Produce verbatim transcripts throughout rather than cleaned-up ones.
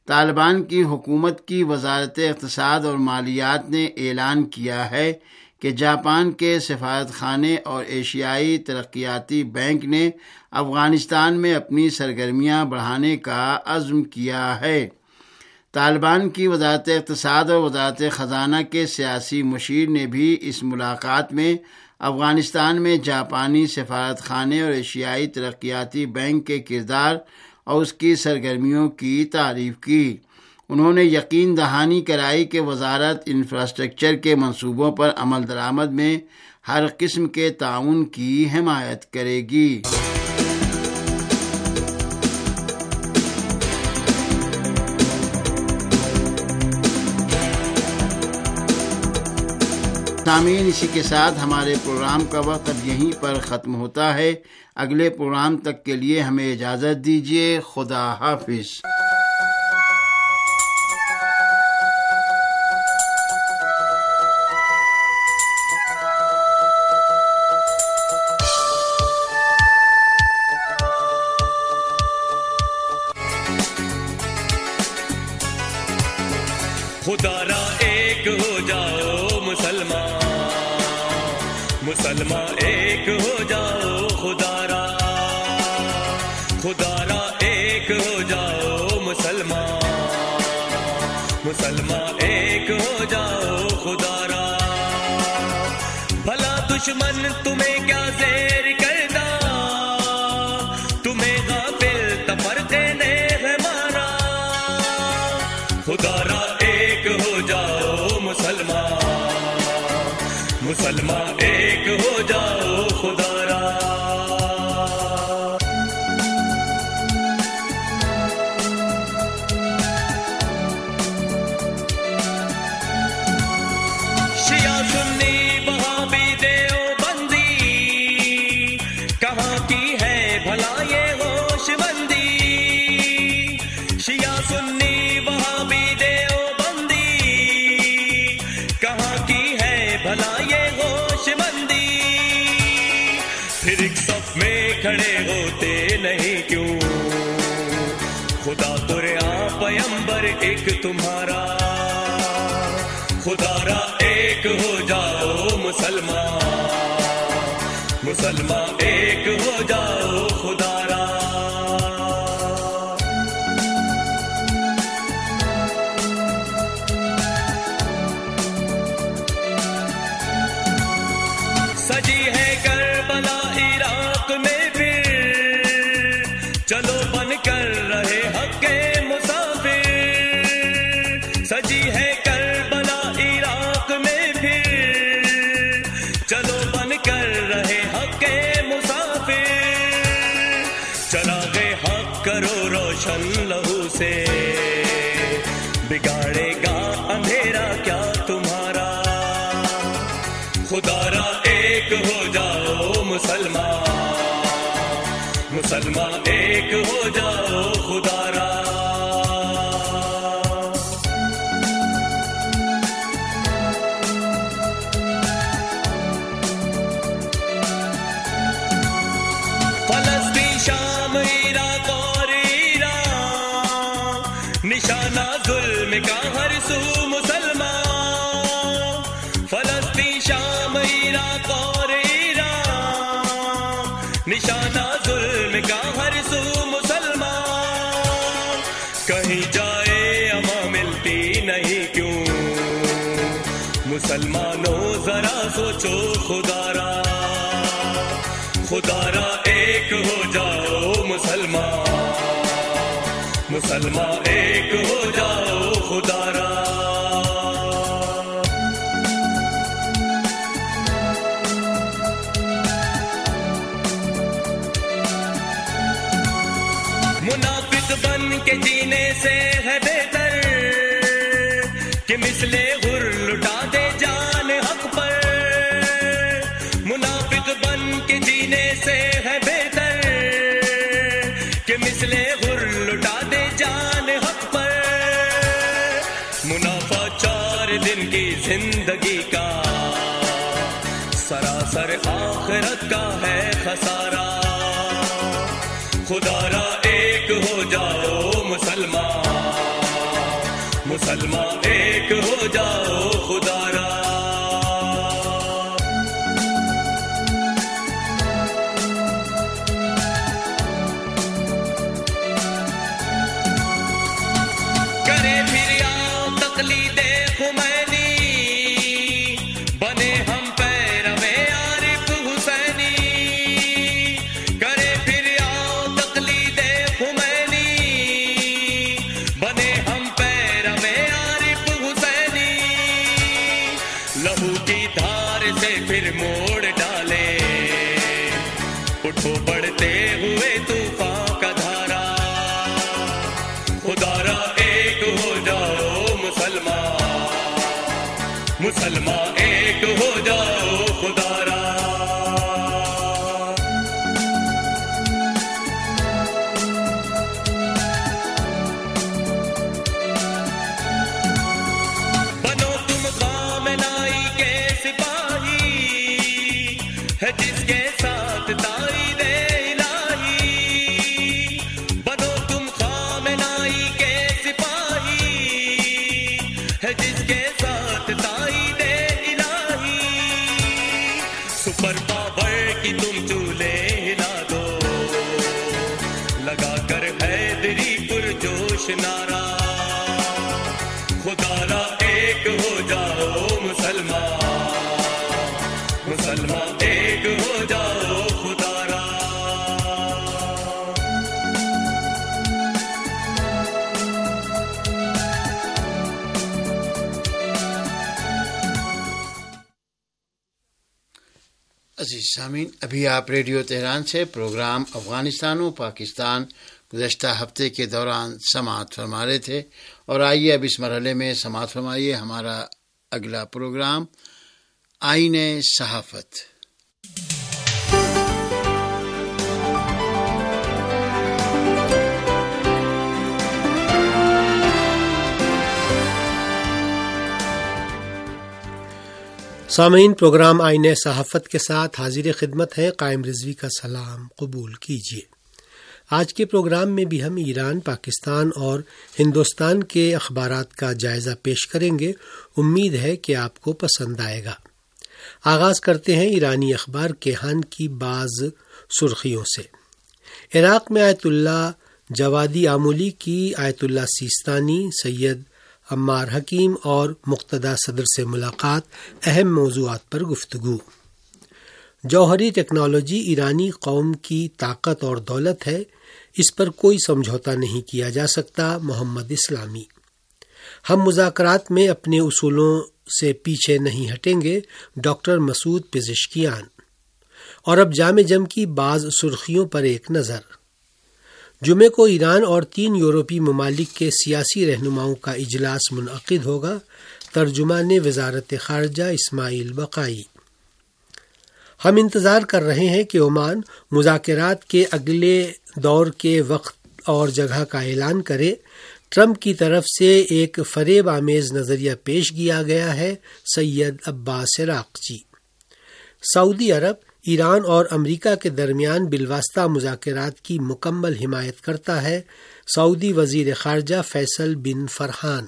طالبان کی حکومت کی وزارت اقتصاد اور مالیات نے اعلان کیا ہے کہ جاپان کے سفارت خانے اور ایشیائی ترقیاتی بینک نے افغانستان میں اپنی سرگرمیاں بڑھانے کا عزم کیا ہے۔ طالبان کی وزارت اقتصاد اور وزارت خزانہ کے سیاسی مشیر نے بھی اس ملاقات میں افغانستان میں جاپانی سفارت خانے اور ایشیائی ترقیاتی بینک کے کردار اور اس کی سرگرمیوں کی تعریف کی۔ انہوں نے یقین دہانی کرائی کہ وزارت انفراسٹرکچر کے منصوبوں پر عمل درآمد میں ہر قسم کے تعاون کی حمایت کرے گی۔ سامعین، اسی کے ساتھ ہمارے پروگرام کا وقت اب یہیں پر ختم ہوتا ہے۔ اگلے پروگرام تک کے لیے ہمیں اجازت دیجیے۔ خدا حافظ۔ خدا را ایک ہو جاؤ مسلمان، مسلمان ایک ہو جاؤ، خدا را خدا را ایک ہو جاؤ مسلمان، مسلمان ایک ہو جاؤ خدا را۔ بھلا دشمن تمہیں کیا زیر کردا، تمہیں غافل تفرق نے ہے مارا، خدا را ایک ہو جاؤ مسلمان، مسلمان ایک ہو جاؤ خدا را۔ شیعہ سنی وہابی دیوبندی، کہاں کی ہے بھلا یہ ہوش مندی، شیعہ سنی وہابی دیوبندی، کہاں کی ہے بھلا یہ ہوش مندی، پھر ایک صف میں کھڑے ہوتے نہیں کیوں، خدا قرآن پیمبر ایک تمہارا، خدا را ایک ہو جاؤ مسلمان، مسلمان ایک ہو جاؤ خدا را۔ سجی ہے کربلا عراق میں پھر، چلو بن کر رہے حق کے مسافر، سجی ہے کربلا عراق میں پھر، چلو بن کر رہے حق کے مسافر، چراغ حق کرو روشن لہو سے، بگاڑے گا اندھیرا کیا تمہارا، خدا را ایک ہو جاؤ مسلمان، مسلمان ایک ہو جاؤ خدا را۔ فلسطین، شام، عراق اور ایران، نشانہ ظلم کا ہر سو مسلمان، فلسطین، شام، عراق اور ایران، نشانہ ظلم کا ہر سو مسلمان، کہیں جائے اما ملتی نہیں کیوں، مسلمانوں ذرا سوچو خدا را، خدا را ایک ہو جاؤ مسلمان، مسلمان ایک ہو جاؤ خدا را۔ منافق بن کے جینے سے ہے بہتر کہ مثل غر لٹا دے جان حق پر، منافق بن کے جینے سے ہے بہتر کہ مثل غر لٹا دے جان حق پر، منافع چار دن کی زندگی کا، سراسر آخرت کا ہے خسارہ، خدا را ایک ہو جاؤ مسلمان، مسلمان ایک ہو جاؤ خدا را. کرے پھر یا تقلید خمینی، بنے ہم پیرو عارف حسینی. کرے پھر یا تقلید خمینی، بنے ہم پیرو عارف حسینی. لہو کی دھار سے پھر موڑ ڈالے، اٹھو بڑھتے ہوئے طوفان کا دھارا. خدا را ایک ہو جاؤ مسلمان، مسلمان ایک ہو جاؤ خدا را. بنو تم خامنائی کے سپاہی، ہے جس کے ساتھ تائید الہی. بنو تم خامنائی کے سپاہی، ہے جس کے ساتھ تائید الہی. سپر پاور کی تم چولے ہلا دو، لگا کر حیدری پرجوش نعرہ. خدا را ایک ہو جاؤ مسلمان، مسلمان ایک ہو جاؤ خدا را. عزیز سامعین، ابھی آپ ریڈیو تہران سے پروگرام افغانستان و پاکستان گزشتہ ہفتے کے دوران سماعت فرما رہے تھے، اور آئیے اب اس مرحلے میں سماعت فرمائیے ہمارا اگلا پروگرام آئین صحافت. سامعین، پروگرام آئین صحافت کے ساتھ حاضر خدمت ہے. قائم رضوی کا سلام قبول کیجیے. آج کے پروگرام میں بھی ہم ایران، پاکستان اور ہندوستان کے اخبارات کا جائزہ پیش کریں گے. امید ہے کہ آپ کو پسند آئے گا. آغاز کرتے ہیں ایرانی اخبار کیہان کی بعض سرخیوں سے. عراق میں آیت اللہ جوادی آمولی کی آیت اللہ سیستانی، سید عمار حکیم اور مقتدی صدر سے ملاقات، اہم موضوعات پر گفتگو. جوہری ٹیکنالوجی ایرانی قوم کی طاقت اور دولت ہے، اس پر کوئی سمجھوتا نہیں کیا جا سکتا. محمد اسلامی. ہم مذاکرات میں اپنے اصولوں سے پیچھے نہیں ہٹیں گے. Doctor Masoud Pezeshkian. اور اب جام جم کی بعض سرخیوں پر ایک نظر. جمعے کو ایران اور تین یورپی ممالک کے سیاسی رہنماؤں کا اجلاس منعقد ہوگا. ترجمان وزارت خارجہ اسماعیل بقائی. ہم انتظار کر رہے ہیں کہ عمان مذاکرات کے اگلے دور کے وقت اور جگہ کا اعلان کرے. ٹرمپ کی طرف سے ایک فریب آمیز نظریہ پیش کیا گیا ہے. سید عباس عراقچی. سعودی عرب ایران اور امریکہ کے درمیان بالواسطہ مذاکرات کی مکمل حمایت کرتا ہے. سعودی وزیر خارجہ فیصل بن فرحان.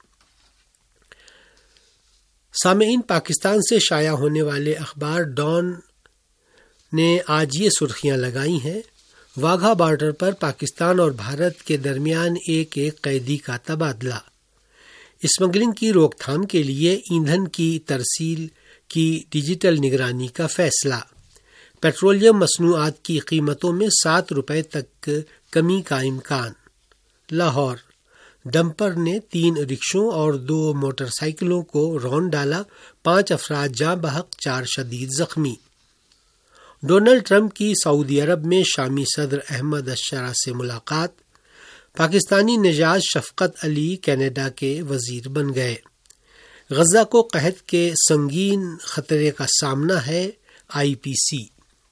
سامعین، پاکستان سے شائع ہونے والے اخبار ڈان نے آج یہ سرخیاں لگائی ہیں. واگھا بارڈر پر پاکستان اور بھارت کے درمیان ایک ایک قیدی کا تبادلہ. اسمگلنگ کی روک تھام کے لیے ایندھن کی ترسیل کی ڈیجیٹل نگرانی کا فیصلہ. پیٹرولیم مصنوعات کی قیمتوں میں سات روپے تک کمی کا امکان. لاہور. ڈمپر نے تین رکشوں اور دو موٹر سائیکلوں کو رون ڈالا. پانچ افراد جاں بحق، چار شدید زخمی. ڈونلڈ ٹرمپ کی سعودی عرب میں شامی صدر احمد الشرع سے ملاقات. پاکستانی نژاد شفقت علی کینیڈا کے وزیر بن گئے. غزہ کو قحط کے سنگین خطرے کا سامنا ہے. آئی پی سی.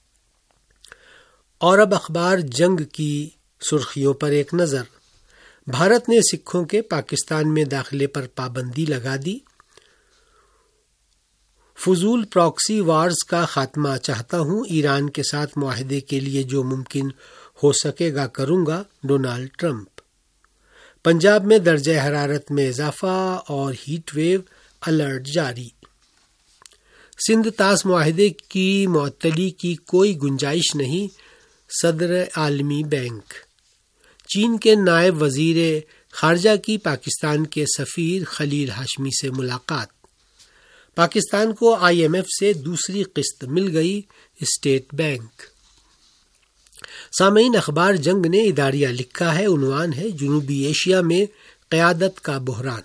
اور اب اخبار جنگ کی سرخیوں پر ایک نظر. بھارت نے سکھوں کے پاکستان میں داخلے پر پابندی لگا دی. فضول پراکسی وارز کا خاتمہ چاہتا ہوں. ایران کے ساتھ معاہدے کے لیے جو ممکن ہو سکے گا کروں گا. Donald Trump. پنجاب میں درجہ حرارت میں اضافہ اور ہیٹ ویو الرٹ جاری۔ سندھ طاس معاہدے کی معطلی کی کوئی گنجائش نہیں، صدر عالمی بینک۔ چین کے نائب وزیر خارجہ کی پاکستان کے سفیر خلیل ہاشمی سے ملاقات۔ پاکستان کو آئی ایم ایف سے دوسری قسط مل گئی، اسٹیٹ بینک۔ سامعین، اخبار جنگ نے اداریہ لکھا ہے، عنوان ہے جنوبی ایشیا میں قیادت کا بحران۔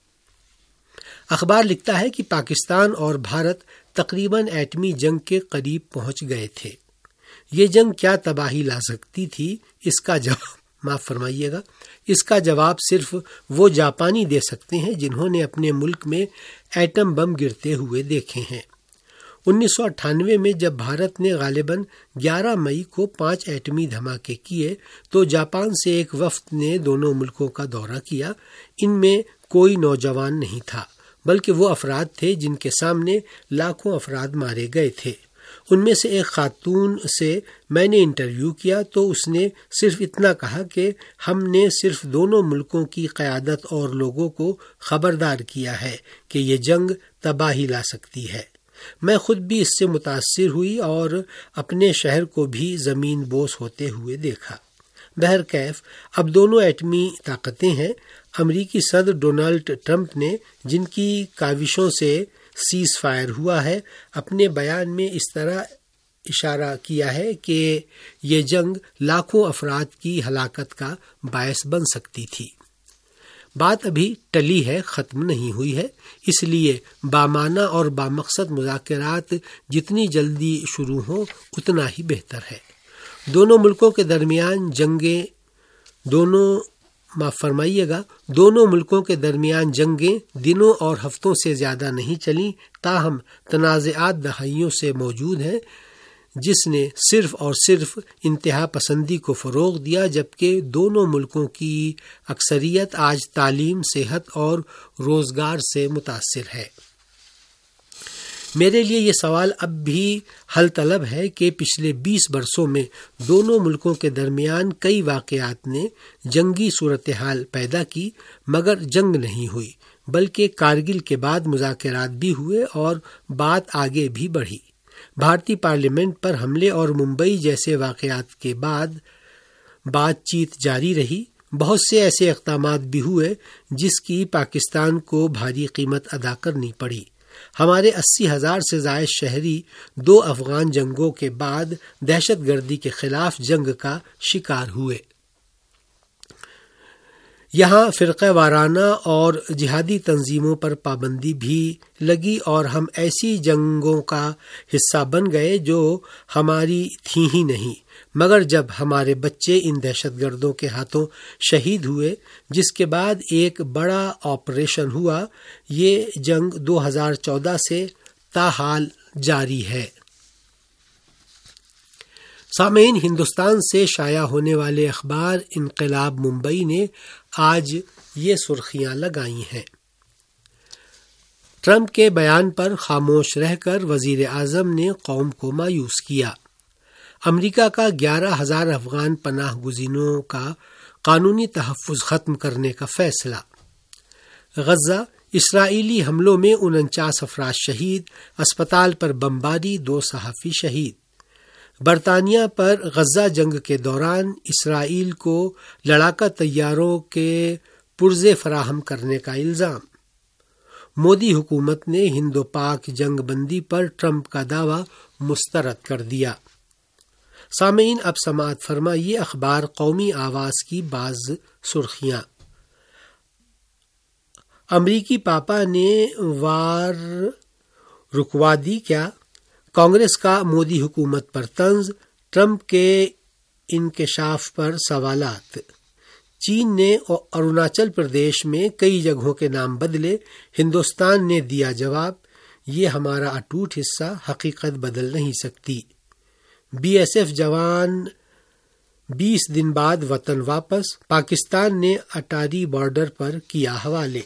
اخبار لکھتا ہے کہ پاکستان اور بھارت تقریباً ایٹمی جنگ کے قریب پہنچ گئے تھے۔ یہ جنگ کیا تباہی لا سکتی تھی، اس کا جواب معاف فرمائیے گا اس کا جواب صرف وہ جاپانی دے سکتے ہیں جنہوں نے اپنے ملک میں ایٹم بم گرتے ہوئے دیکھے ہیں۔ انیس سو اٹھانوے میں جب بھارت نے غالباً گیارہ مئی کو پانچ ایٹمی دھماکے کیے تو جاپان سے ایک وفد نے دونوں ملکوں کا دورہ کیا۔ ان میں کوئی نوجوان نہیں تھا، بلکہ وہ افراد تھے جن کے سامنے لاکھوں افراد مارے گئے تھے۔ ان میں سے ایک خاتون سے میں نے انٹرویو کیا تو اس نے صرف اتنا کہا کہ ہم نے صرف دونوں ملکوں کی قیادت اور لوگوں کو خبردار کیا ہے کہ یہ جنگ تباہی لا سکتی ہے۔ میں خود بھی اس سے متاثر ہوئی اور اپنے شہر کو بھی زمین بوس ہوتے ہوئے دیکھا۔ بہرکیف اب دونوں ایٹمی طاقتیں ہیں۔ امریکی صدر ڈونلڈ ٹرمپ نے، جن کی کاوشوں سے سیز فائر ہوا ہے، اپنے بیان میں اس طرح اشارہ کیا ہے کہ یہ جنگ لاکھوں افراد کی ہلاکت کا باعث بن سکتی تھی۔ بات ابھی ٹلی ہے، ختم نہیں ہوئی ہے، اس لیے بامعنی اور بامقصد مذاکرات جتنی جلدی شروع ہوں اتنا ہی بہتر ہے۔ دونوں ملکوں کے درمیان جنگیں دونوں معاف فرمائیے گا دونوں ملکوں کے درمیان جنگیں دنوں اور ہفتوں سے زیادہ نہیں چلیں، تاہم تنازعات دہائیوں سے موجود ہیں، جس نے صرف اور صرف انتہا پسندی کو فروغ دیا، جبکہ دونوں ملکوں کی اکثریت آج تعلیم، صحت اور روزگار سے متاثر ہے۔ میرے لیے یہ سوال اب بھی حل طلب ہے کہ پچھلے بیس برسوں میں دونوں ملکوں کے درمیان کئی واقعات نے جنگی صورتحال پیدا کی، مگر جنگ نہیں ہوئی، بلکہ کارگل کے بعد مذاکرات بھی ہوئے اور بات آگے بھی بڑھی۔ بھارتی پارلیمنٹ پر حملے اور ممبئی جیسے واقعات کے بعد بات چیت جاری رہی۔ بہت سے ایسے اقدامات بھی ہوئے جس کی پاکستان کو بھاری قیمت ادا کرنی پڑی۔ ہمارے اسی ہزار سے زائد شہری دو افغان جنگوں کے بعد دہشت گردی کے خلاف جنگ کا شکار ہوئے۔ یہاں فرقہ وارانہ اور جہادی تنظیموں پر پابندی بھی لگی اور ہم ایسی جنگوں کا حصہ بن گئے جو ہماری تھیں ہی نہیں، مگر جب ہمارے بچے ان دہشت گردوں کے ہاتھوں شہید ہوئے، جس کے بعد ایک بڑا آپریشن ہوا، یہ جنگ دو ہزار چودہ سے تاحال جاری ہے۔ سامعین، ہندوستان سے شائع ہونے والے اخبار انقلاب ممبئی نے آج یہ سرخیاں لگائی ہیں۔ ٹرمپ کے بیان پر خاموش رہ کر وزیر اعظم نے قوم کو مایوس کیا۔ امریکہ کا گیارہ ہزار افغان پناہ گزینوں کا قانونی تحفظ ختم کرنے کا فیصلہ۔ غزہ، اسرائیلی حملوں میں انچاس افراد شہید، اسپتال پر بمباری، دو صحافی شہید۔ برطانیہ پر غزہ جنگ کے دوران اسرائیل کو لڑاکا طیاروں کے پرزے فراہم کرنے کا الزام۔ مودی حکومت نے ہند و پاک جنگ بندی پر ٹرمپ کا دعویٰ مسترد کر دیا۔ سامعین، اب سماعت فرمائیے اخبار قومی آواز کی بعض سرخیاں۔ امریکی پاپا نے وار رکوا دی کیا؟ کانگریس کا مودی حکومت پر طنز، ٹرمپ کے انکشاف پر سوالات۔ چین نے اروناچل پردیش میں کئی جگہوں کے نام بدلے، ہندوستان نے دیا جواب، یہ ہمارا اٹوٹ حصہ، حقیقت بدل نہیں سکتی۔ بی ایس ایف جوان بیس دن بعد وطن واپس، پاکستان نے اٹاری بارڈر پر کیا حوالے۔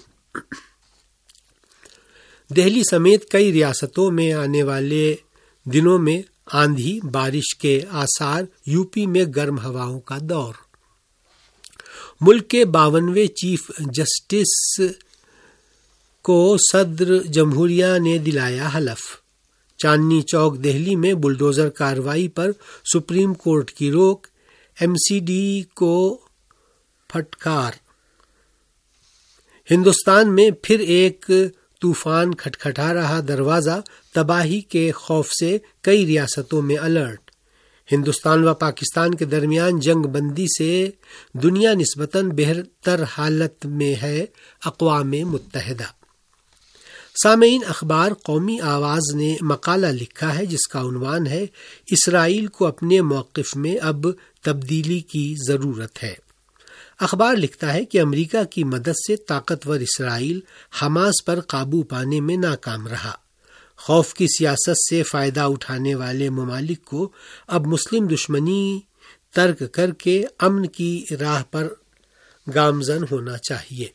دہلی سمیت کئی ریاستوں میں آنے والے دنوں میں آندھی بارش کے آثار، یو پی میں گرم ہواؤں کا دور۔ ملک کے باونویں چیف جسٹس کو صدر جمہوریہ نے دلایا حلف۔ چاندنی چوک دہلی میں بلڈوزر کارروائی پر سپریم کورٹ کی روک، ایم سی ڈی کو پھٹکار۔ ہندوستان میں پھر ایک طوفان کھٹکھٹا رہا دروازہ، تباہی کے خوف سے کئی ریاستوں میں الرٹ۔ ہندوستان و پاکستان کے درمیان جنگ بندی سے دنیا نسبتاً بہتر حالت میں ہے، اقوام متحدہ۔ سامعین، اخبار قومی آواز نے مقالہ لکھا ہے جس کا عنوان ہے اسرائیل کو اپنے موقف میں اب تبدیلی کی ضرورت ہے۔ اخبار لکھتا ہے کہ امریکہ کی مدد سے طاقتور اسرائیل حماس پر قابو پانے میں ناکام رہا۔ خوف کی سیاست سے فائدہ اٹھانے والے ممالک کو اب مسلم دشمنی ترک کر کے امن کی راہ پر گامزن ہونا چاہیے۔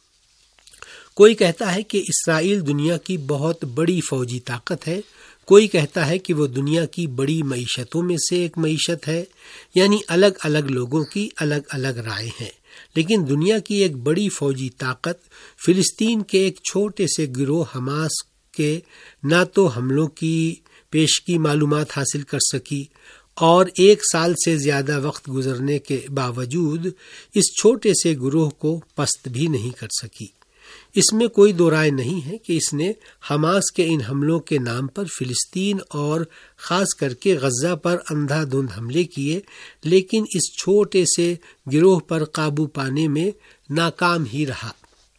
کوئی کہتا ہے کہ اسرائیل دنیا کی بہت بڑی فوجی طاقت ہے، کوئی کہتا ہے کہ وہ دنیا کی بڑی معیشتوں میں سے ایک معیشت ہے، یعنی الگ الگ لوگوں کی الگ الگ رائے ہیں، لیکن دنیا کی ایک بڑی فوجی طاقت فلسطین کے ایک چھوٹے سے گروہ حماس کے نہ تو حملوں کی پیشگی معلومات حاصل کر سکی اور ایک سال سے زیادہ وقت گزرنے کے باوجود اس چھوٹے سے گروہ کو پست بھی نہیں کر سکی۔ اس میں کوئی دو رائے نہیں ہے کہ اس نے حماس کے ان حملوں کے نام پر فلسطین اور خاص کر کے غزہ پر اندھا دھند حملے کیے، لیکن اس چھوٹے سے گروہ پر قابو پانے میں ناکام ہی رہا۔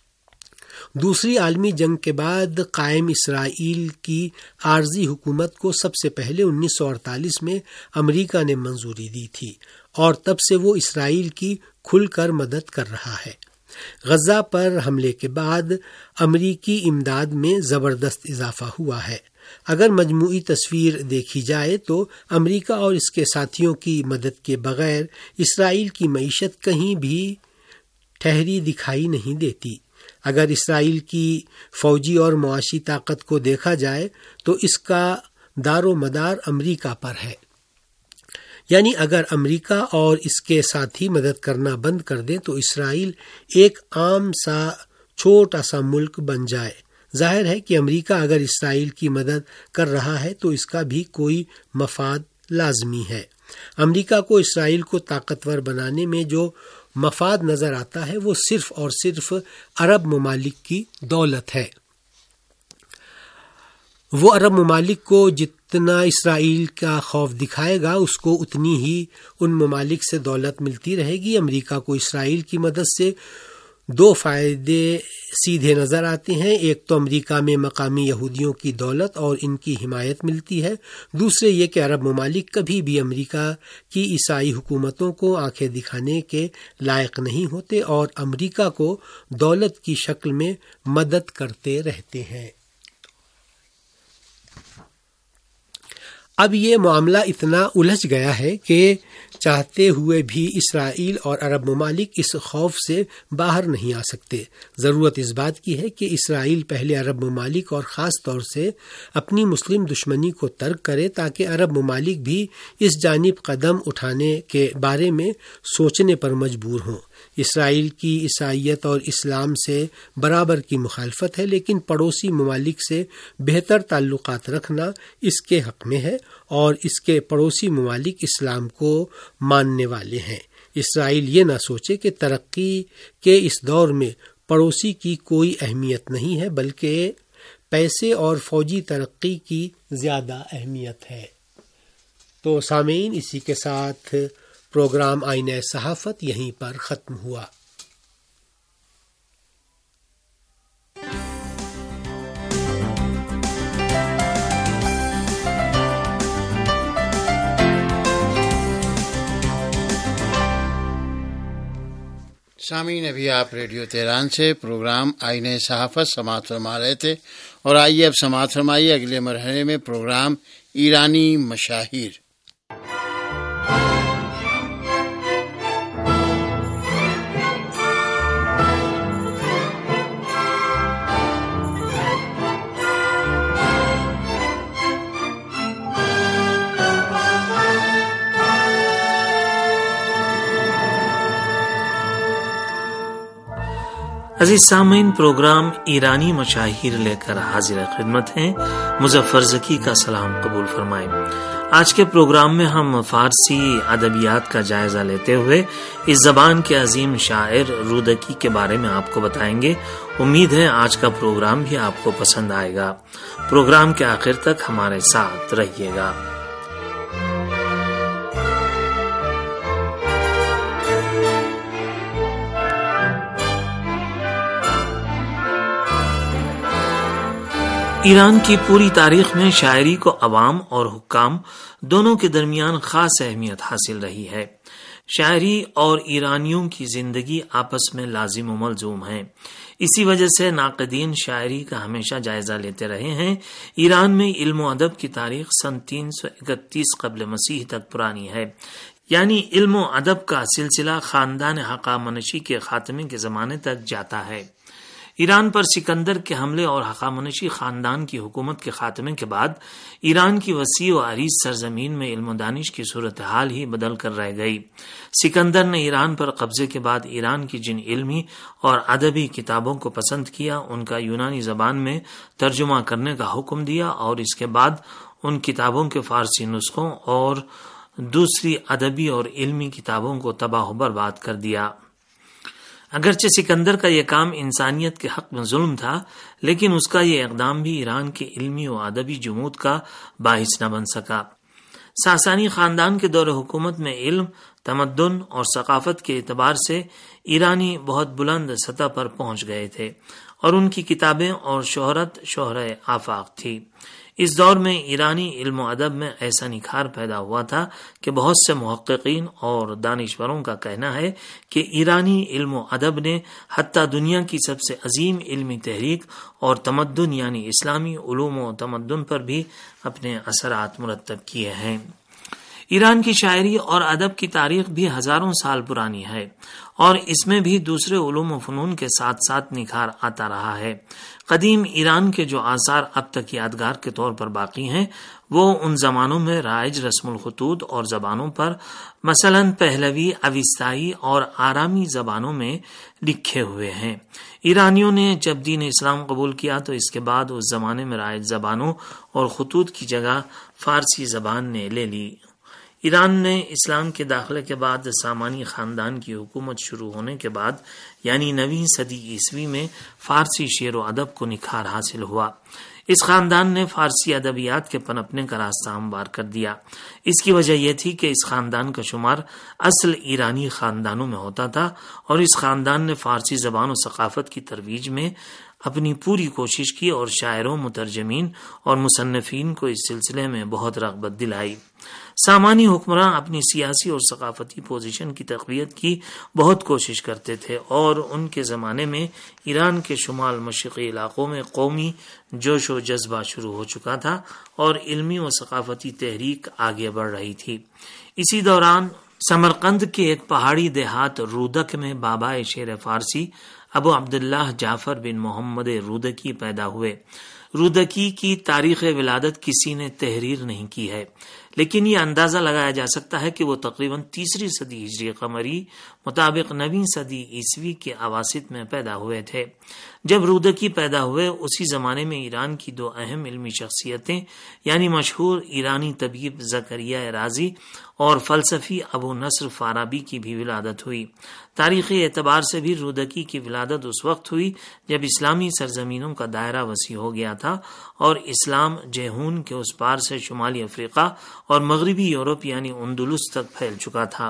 دوسری عالمی جنگ کے بعد قائم اسرائیل کی عارضی حکومت کو سب سے پہلے انیس سو اڑتالیس میں امریکہ نے منظوری دی تھی اور تب سے وہ اسرائیل کی کھل کر مدد کر رہا ہے۔ غزہ پر حملے کے بعد امریکی امداد میں زبردست اضافہ ہوا ہے۔ اگر مجموعی تصویر دیکھی جائے تو امریکہ اور اس کے ساتھیوں کی مدد کے بغیر اسرائیل کی معیشت کہیں بھی ٹھہری دکھائی نہیں دیتی۔ اگر اسرائیل کی فوجی اور معاشی طاقت کو دیکھا جائے تو اس کا دار و مدار امریکہ پر ہے، یعنی اگر امریکہ اور اس کے ساتھی مدد کرنا بند کر دیں تو اسرائیل ایک عام سا چھوٹا سا ملک بن جائے۔ ظاہر ہے کہ امریکہ اگر اسرائیل کی مدد کر رہا ہے تو اس کا بھی کوئی مفاد لازمی ہے۔ امریکہ کو اسرائیل کو طاقتور بنانے میں جو مفاد نظر آتا ہے وہ صرف اور صرف عرب ممالک کی دولت ہے۔ وہ عرب ممالک کو جتنا اسرائیل کا خوف دکھائے گا اس کو اتنی ہی ان ممالک سے دولت ملتی رہے گی۔ امریکہ کو اسرائیل کی مدد سے دو فائدے سیدھے نظر آتے ہیں، ایک تو امریکہ میں مقامی یہودیوں کی دولت اور ان کی حمایت ملتی ہے، دوسرے یہ کہ عرب ممالک کبھی بھی امریکہ کی عیسائی حکومتوں کو آنکھیں دکھانے کے لائق نہیں ہوتے اور امریکہ کو دولت کی شکل میں مدد کرتے رہتے ہیں۔ اب یہ معاملہ اتنا الجھ گیا ہے کہ چاہتے ہوئے بھی اسرائیل اور عرب ممالک اس خوف سے باہر نہیں آ سکتے۔ ضرورت اس بات کی ہے کہ اسرائیل پہلے عرب ممالک اور خاص طور سے اپنی مسلم دشمنی کو ترک کرے تاکہ عرب ممالک بھی اس جانب قدم اٹھانے کے بارے میں سوچنے پر مجبور ہوں۔ اسرائیل کی عیسائیت اور اسلام سے برابر کی مخالفت ہے، لیکن پڑوسی ممالک سے بہتر تعلقات رکھنا اس کے حق میں ہے اور اس کے پڑوسی ممالک اسلام کو ماننے والے ہیں۔ اسرائیل یہ نہ سوچے کہ ترقی کے اس دور میں پڑوسی کی کوئی اہمیت نہیں ہے، بلکہ پیسے اور فوجی ترقی کی زیادہ اہمیت ہے۔ تو سامعین، اسی کے ساتھ پروگرام آئینہ صحافت یہیں پر ختم ہوا۔ سامعین، ابھی آپ ریڈیو تہران سے پروگرام آئینہ صحافت سماعت فرما رہے تھے، اور آئیے اب سماعت فرمائیے اگلے مرحلے میں پروگرام ایرانی مشاہیر۔ عزیز سامعین، پروگرام ایرانی مشاہیر لے کر حاضر خدمت ہیں۔ مظفر زکی کا سلام قبول فرمائیں۔ آج کے پروگرام میں ہم فارسی ادبیات کا جائزہ لیتے ہوئے اس زبان کے عظیم شاعر رودکی کے بارے میں آپ کو بتائیں گے۔ امید ہے آج کا پروگرام بھی آپ کو پسند آئے گا۔ پروگرام کے آخر تک ہمارے ساتھ رہیے گا۔ ایران کی پوری تاریخ میں شاعری کو عوام اور حکام دونوں کے درمیان خاص اہمیت حاصل رہی ہے۔ شاعری اور ایرانیوں کی زندگی آپس میں لازم و ملزوم ہیں۔ اسی وجہ سے ناقدین شاعری کا ہمیشہ جائزہ لیتے رہے ہیں۔ ایران میں علم و ادب کی تاریخ سن تین سو اکتیس قبل مسیح تک پرانی ہے، یعنی علم و ادب کا سلسلہ خاندان ہخامنشی کے خاتمے کے زمانے تک جاتا ہے۔ ایران پر سکندر کے حملے اور ہخامنشی خاندان کی حکومت کے خاتمے کے بعد ایران کی وسیع و عریض سرزمین میں علم و دانش کی صورتحال ہی بدل کر رہ گئی۔ سکندر نے ایران پر قبضے کے بعد ایران کی جن علمی اور ادبی کتابوں کو پسند کیا، ان کا یونانی زبان میں ترجمہ کرنے کا حکم دیا اور اس کے بعد ان کتابوں کے فارسی نسخوں اور دوسری ادبی اور علمی کتابوں کو تباہ و برباد کر دیا۔ اگرچہ سکندر کا یہ کام انسانیت کے حق میں ظلم تھا، لیکن اس کا یہ اقدام بھی ایران کے علمی و ادبی جمود کا باعث نہ بن سکا۔ ساسانی خاندان کے دور حکومت میں علم، تمدن اور ثقافت کے اعتبار سے ایرانی بہت بلند سطح پر پہنچ گئے تھے اور ان کی کتابیں اور شہرت شہرۂ آفاق تھی۔ اس دور میں ایرانی علم و ادب میں ایسا نکھار پیدا ہوا تھا کہ بہت سے محققین اور دانشوروں کا کہنا ہے کہ ایرانی علم و ادب نے حتیٰ دنیا کی سب سے عظیم علمی تحریک اور تمدن یعنی اسلامی علوم و تمدن پر بھی اپنے اثرات مرتب کیے ہیں۔ ایران کی شاعری اور ادب کی تاریخ بھی ہزاروں سال پرانی ہے اور اس میں بھی دوسرے علوم و فنون کے ساتھ ساتھ نکھار آتا رہا ہے۔ قدیم ایران کے جو آثار اب تک یادگار کے طور پر باقی ہیں وہ ان زمانوں میں رائج رسم الخطوط اور زبانوں پر، مثلاً پہلوی، اوستائی اور آرامی زبانوں میں لکھے ہوئے ہیں۔ ایرانیوں نے جب دین اسلام قبول کیا تو اس کے بعد اس زمانے میں رائج زبانوں اور خطوط کی جگہ فارسی زبان نے لے لی۔ ایران نے اسلام کے داخلے کے بعد سامانی خاندان کی حکومت شروع ہونے کے بعد یعنی نویں صدی عیسوی میں فارسی شعر و ادب کو نکھار حاصل ہوا۔ اس خاندان نے فارسی ادبیات کے پنپنے کا راستہ ہموار کر دیا۔ اس کی وجہ یہ تھی کہ اس خاندان کا شمار اصل ایرانی خاندانوں میں ہوتا تھا اور اس خاندان نے فارسی زبان و ثقافت کی ترویج میں اپنی پوری کوشش کی اور شاعروں، مترجمین اور مصنفین کو اس سلسلے میں بہت رغبت دلائی۔ سامانی حکمراں اپنی سیاسی اور ثقافتی پوزیشن کی تقویت کی بہت کوشش کرتے تھے اور ان کے زمانے میں ایران کے شمال مشرقی علاقوں میں قومی جوش و جذبہ شروع ہو چکا تھا اور علمی و ثقافتی تحریک آگے بڑھ رہی تھی۔ اسی دوران سمرقند کے ایک پہاڑی دیہات رودک میں بابا شعر فارسی ابو عبداللہ جعفر بن محمد رودکی پیدا ہوئے۔ رودکی کی تاریخ ولادت کسی نے تحریر نہیں کی ہے، لیکن یہ اندازہ لگایا جا سکتا ہے کہ وہ تقریباً تیسری صدی ہجری قمری مطابق نویں صدی عیسوی کے اواسط میں پیدا ہوئے تھے۔ جب رودکی پیدا ہوئے اسی زمانے میں ایران کی دو اہم علمی شخصیتیں یعنی مشہور ایرانی طبیب زکریا رازی اور فلسفی ابو نصر فارابی کی بھی ولادت ہوئی۔ تاریخی اعتبار سے بھی رودکی کی ولادت اس وقت ہوئی جب اسلامی سرزمینوں کا دائرہ وسیع ہو گیا تھا اور اسلام جیہون کے اس پار سے شمالی افریقہ اور مغربی یورپ یعنی اندلس تک پھیل چکا تھا۔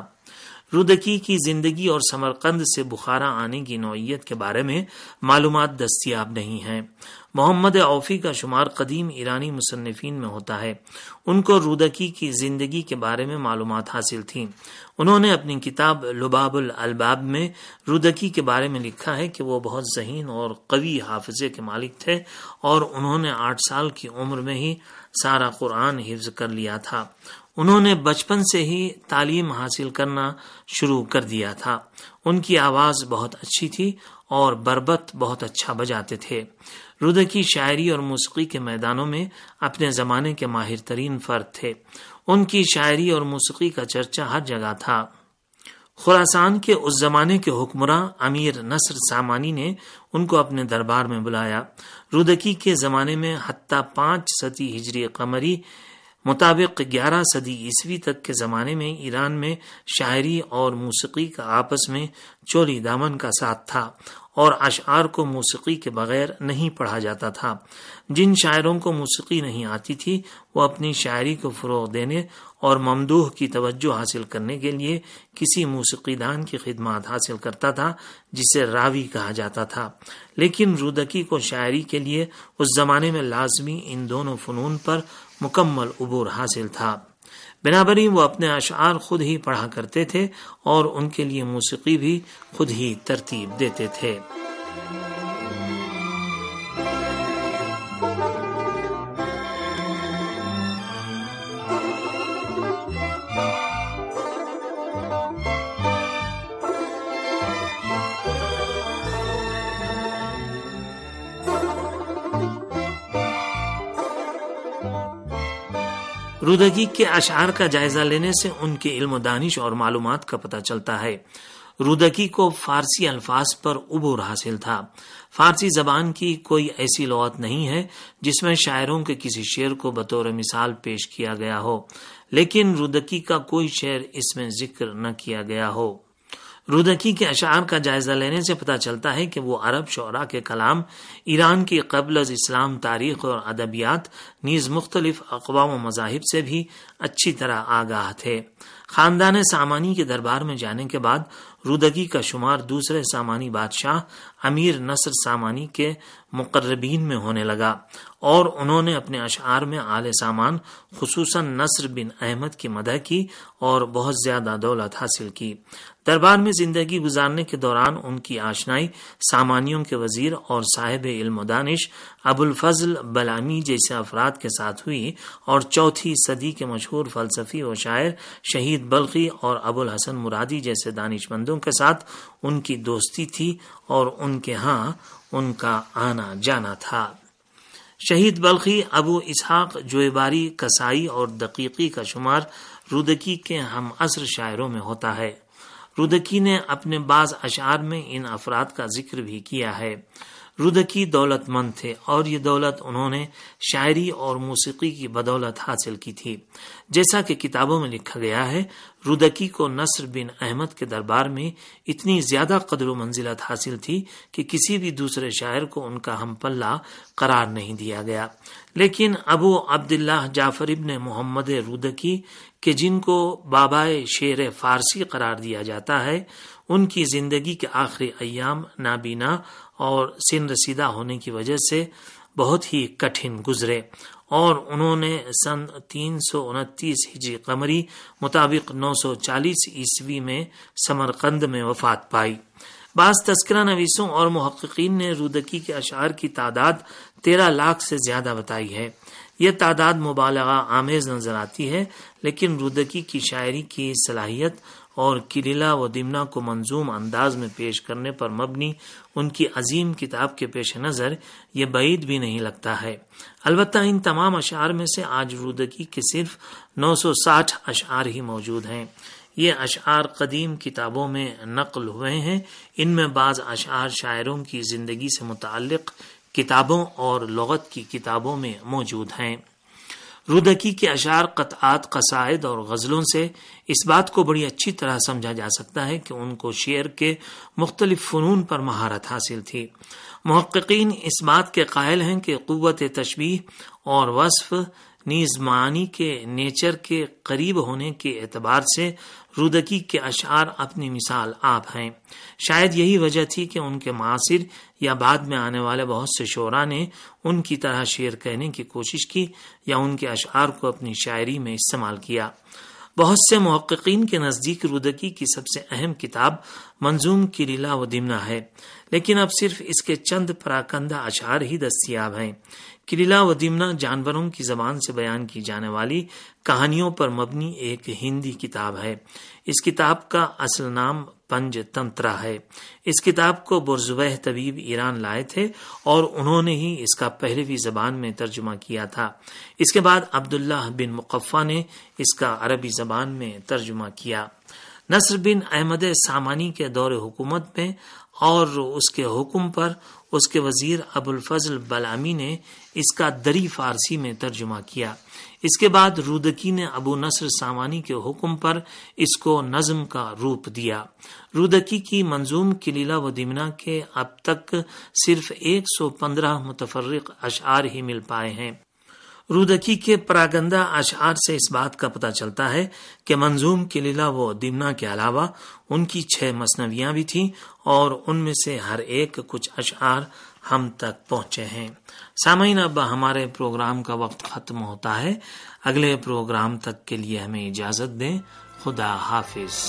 رودکی کی زندگی اور سمرقند سے بخارا آنے کی نوعیت کے بارے میں معلومات دستیاب نہیں ہیں۔ محمد اوفی کا شمار قدیم ایرانی مصنفین میں ہوتا ہے۔ ان کو رودکی کی زندگی کے بارے میں معلومات حاصل تھیں۔ انہوں نے اپنی کتاب لباب الالباب میں رودکی کے بارے میں لکھا ہے کہ وہ بہت ذہین اور قوی حافظے کے مالک تھے اور انہوں نے آٹھ سال کی عمر میں ہی سارا قرآن حفظ کر لیا تھا۔ انہوں نے بچپن سے ہی تعلیم حاصل کرنا شروع کر دیا تھا۔ ان کی آواز بہت اچھی تھی اور بربط بہت اچھا بجاتے تھے۔ رودکی شاعری اور موسیقی کے میدانوں میں اپنے زمانے کے ماہر ترین فرد تھے۔ ان کی شاعری اور موسیقی کا چرچا ہر جگہ تھا۔ خراسان کے اس زمانے کے حکمراں امیر نصر سامانی نے ان کو اپنے دربار میں بلایا۔ رودکی کے زمانے میں حتیٰ پانچ صدی ہجری قمری مطابق گیارہ صدی عیسوی تک کے زمانے میں ایران میں شاعری اور موسیقی کا آپس میں چولی دامن کا ساتھ تھا، اور اشعار کو موسیقی کے بغیر نہیں پڑھا جاتا تھا۔ جن شاعروں کو موسیقی نہیں آتی تھی وہ اپنی شاعری کو فروغ دینے اور ممدوح کی توجہ حاصل کرنے کے لیے کسی موسیقی دان کی خدمات حاصل کرتا تھا جسے راوی کہا جاتا تھا، لیکن رودکی کو شاعری کے لیے اس زمانے میں لازمی ان دونوں فنون پر مکمل عبور حاصل تھا۔ بنابراً وہ اپنے اشعار خود ہی پڑھا کرتے تھے اور ان کے لیے موسیقی بھی خود ہی ترتیب دیتے تھے۔ رودکی کے اشعار کا جائزہ لینے سے ان کے علم و دانش اور معلومات کا پتہ چلتا ہے۔ رودکی کو فارسی الفاظ پر عبور حاصل تھا۔ فارسی زبان کی کوئی ایسی لغت نہیں ہے جس میں شاعروں کے کسی شعر کو بطور مثال پیش کیا گیا ہو، لیکن رودکی کا کوئی شعر اس میں ذکر نہ کیا گیا ہو۔ رودکی کے اشعار کا جائزہ لینے سے پتہ چلتا ہے کہ وہ عرب شعراء کے کلام، ایران کی قبل از اسلام تاریخ اور ادبیات، نیز مختلف اقوام و مذاہب سے بھی اچھی طرح آگاہ تھے۔ خاندان سامانی کے دربار میں جانے کے بعد رودکی کا شمار دوسرے سامانی بادشاہ امیر نصر سامانی کے مقربین میں ہونے لگا، اور انہوں نے اپنے اشعار میں آل سامان خصوصاً نصر بن احمد کی مدح کی اور بہت زیادہ دولت حاصل کی۔ دربار میں زندگی گزارنے کے دوران ان کی آشنائی سامانیوں کے وزیر اور صاحب علم و دانش ابو الفضل بلامی جیسے افراد کے ساتھ ہوئی، اور چوتھی صدی کے مشہور فلسفی و شاعر شہید بلخی اور ابو الحسن مرادی جیسے دانش مندوں کے ساتھ ان کی دوستی تھی اور ان کے ہاں ان کا آنا جانا تھا۔ شہید بلخی، ابو اسحاق جویباری کسائی اور دقیقی کا شمار رودکی کے ہم عصر شاعروں میں ہوتا ہے۔ رودکی نے اپنے بعض اشعار میں ان افراد کا ذکر بھی کیا ہے۔ رودکی دولت مند تھے اور یہ دولت انہوں نے شاعری اور موسیقی کی بدولت حاصل کی تھی۔ جیسا کہ کتابوں میں لکھا گیا ہے، رودکی کو نصر بن احمد کے دربار میں اتنی زیادہ قدر و منزلت حاصل تھی کہ کسی بھی دوسرے شاعر کو ان کا ہم پلہ قرار نہیں دیا گیا، لیکن ابو عبداللہ جعفر ابن محمد رودکی کہ جن کو بابائے شعر فارسی قرار دیا جاتا ہے، ان کی زندگی کے آخری ایام نابینا اور سن رسیدہ ہونے کی وجہ سے بہت ہی کٹھن گزرے، اور انہوں نے سن تین سو انتیس ہجری قمری مطابق نو سو چالیس عیسوی میں سمرقند میں وفات پائی۔ بعض تذکرہ نویسوں اور محققین نے رودکی کے اشعار کی تعداد تیرہ لاکھ سے زیادہ بتائی ہے۔ یہ تعداد مبالغہ آمیز نظر آتی ہے، لیکن رودکی کی شاعری کی صلاحیت اور کلیلہ و دمنہ کو منظوم انداز میں پیش کرنے پر مبنی ان کی عظیم کتاب کے پیش نظر یہ بعید بھی نہیں لگتا ہے۔ البتہ ان تمام اشعار میں سے آج رودکی کے صرف نو سو ساٹھ اشعار ہی موجود ہیں۔ یہ اشعار قدیم کتابوں میں نقل ہوئے ہیں۔ ان میں بعض اشعار شاعروں کی زندگی سے متعلق کتابوں اور لغت کی کتابوں میں موجود ہیں۔ رودکی کے اشعار، قطعات، قصائد اور غزلوں سے اس بات کو بڑی اچھی طرح سمجھا جا سکتا ہے کہ ان کو شعر کے مختلف فنون پر مہارت حاصل تھی۔ محققین اس بات کے قائل ہیں کہ قوت تشبیہ اور وصف نیز معانی کے نیچر کے قریب ہونے کے اعتبار سے رودکی کے اشعار اپنی مثال آپ ہیں۔ شاید یہی وجہ تھی کہ ان کے معاصر یا بعد میں آنے والے بہت سے شعراء نے ان کی طرح شعر کہنے کی کوشش کی یا ان کے اشعار کو اپنی شاعری میں استعمال کیا۔ بہت سے محققین کے نزدیک رودکی کی سب سے اہم کتاب منظوم کلیلہ و دمنہ ہے، لیکن اب صرف اس کے چند پراکندہ اشعار ہی دستیاب ہیں۔ کلیلہ و دمنہ جانوروں کی زبان سے بیان کی جانے والی کہانیوں پر مبنی ایک ہندی کتاب ہے۔ اس کتاب کا اصل نام پنج تنترا ہے۔ اس کتاب کو برزبہ طبیب ایران لائے تھے اور انہوں نے ہی اس کا پہلوی زبان میں ترجمہ کیا تھا۔ اس کے بعد عبداللہ بن مقفع نے اس کا عربی زبان میں ترجمہ کیا۔ نصر بن احمد سامانی کے دور حکومت میں اور اس کے حکم پر اس کے وزیر ابو الفضل بلامی نے اس کا دری فارسی میں ترجمہ کیا۔ اس کے بعد رودکی نے ابو نصر سامانی کے حکم پر اس کو نظم کا روپ دیا۔ رودکی کی منظوم کلیلہ و دمنہ کے اب تک صرف ایک سو پندرہ متفرق اشعار ہی مل پائے ہیں۔ رودکی کے پراگندہ اشعار سے اس بات کا پتہ چلتا ہے کہ منظوم کلیلہ و دمنہ کے علاوہ ان کی چھ مثنویاں بھی تھیں اور ان میں سے ہر ایک کچھ اشعار ہم تک پہنچے ہیں۔ سامعین، اب ہمارے پروگرام کا وقت ختم ہوتا ہے۔ اگلے پروگرام تک کے لیے ہمیں اجازت دیں۔ خدا حافظ۔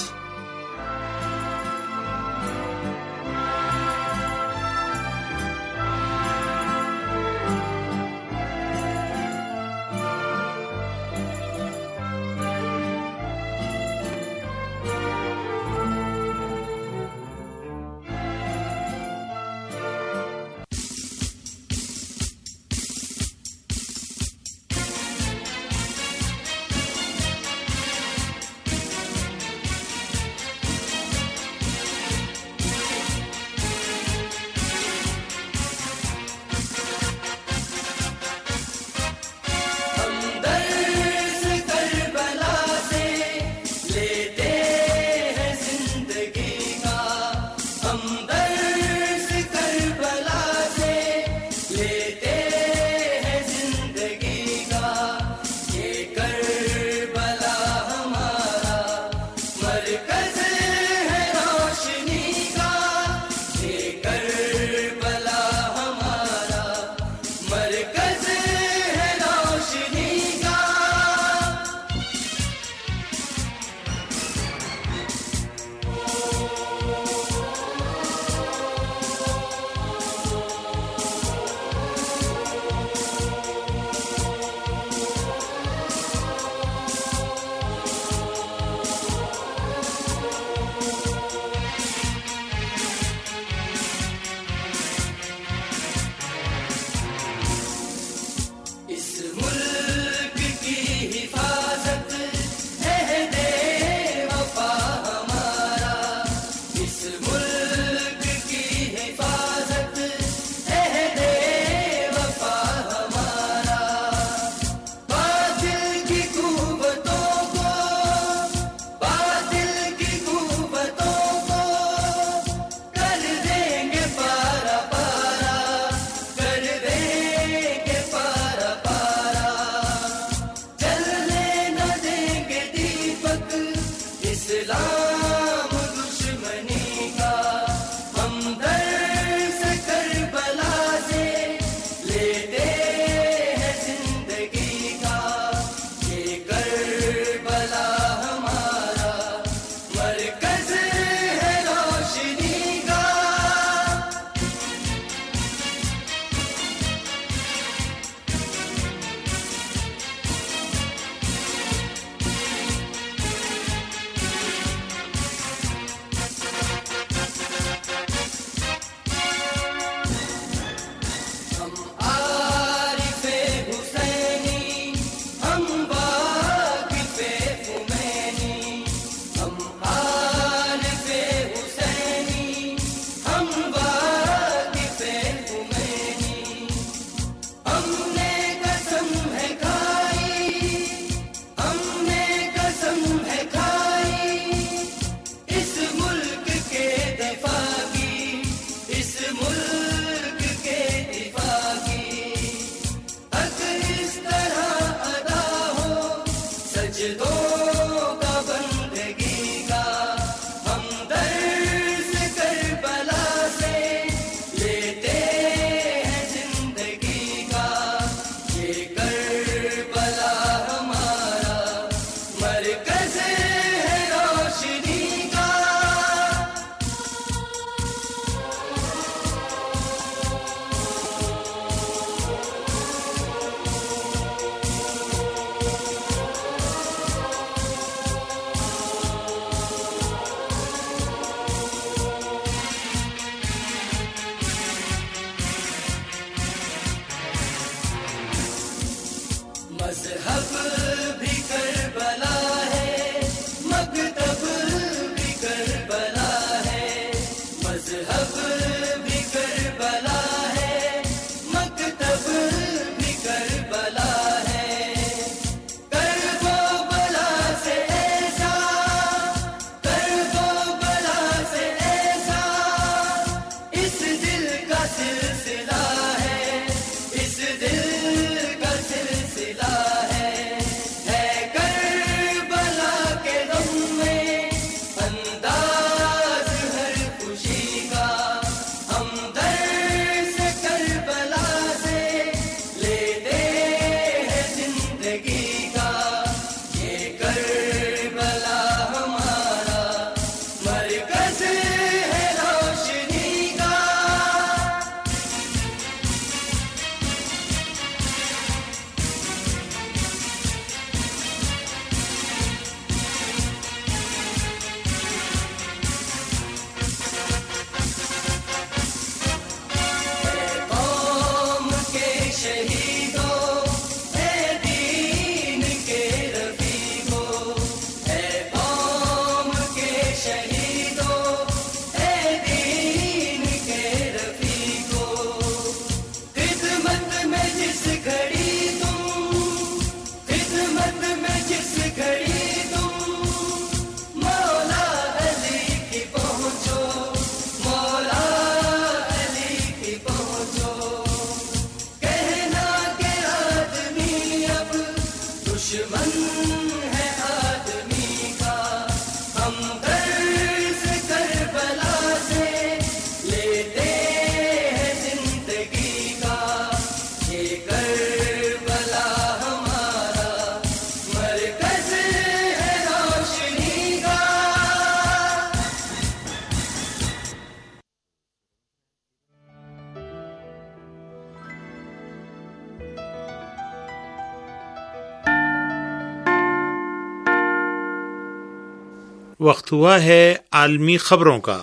وقت ہوا ہے عالمی خبروں کا۔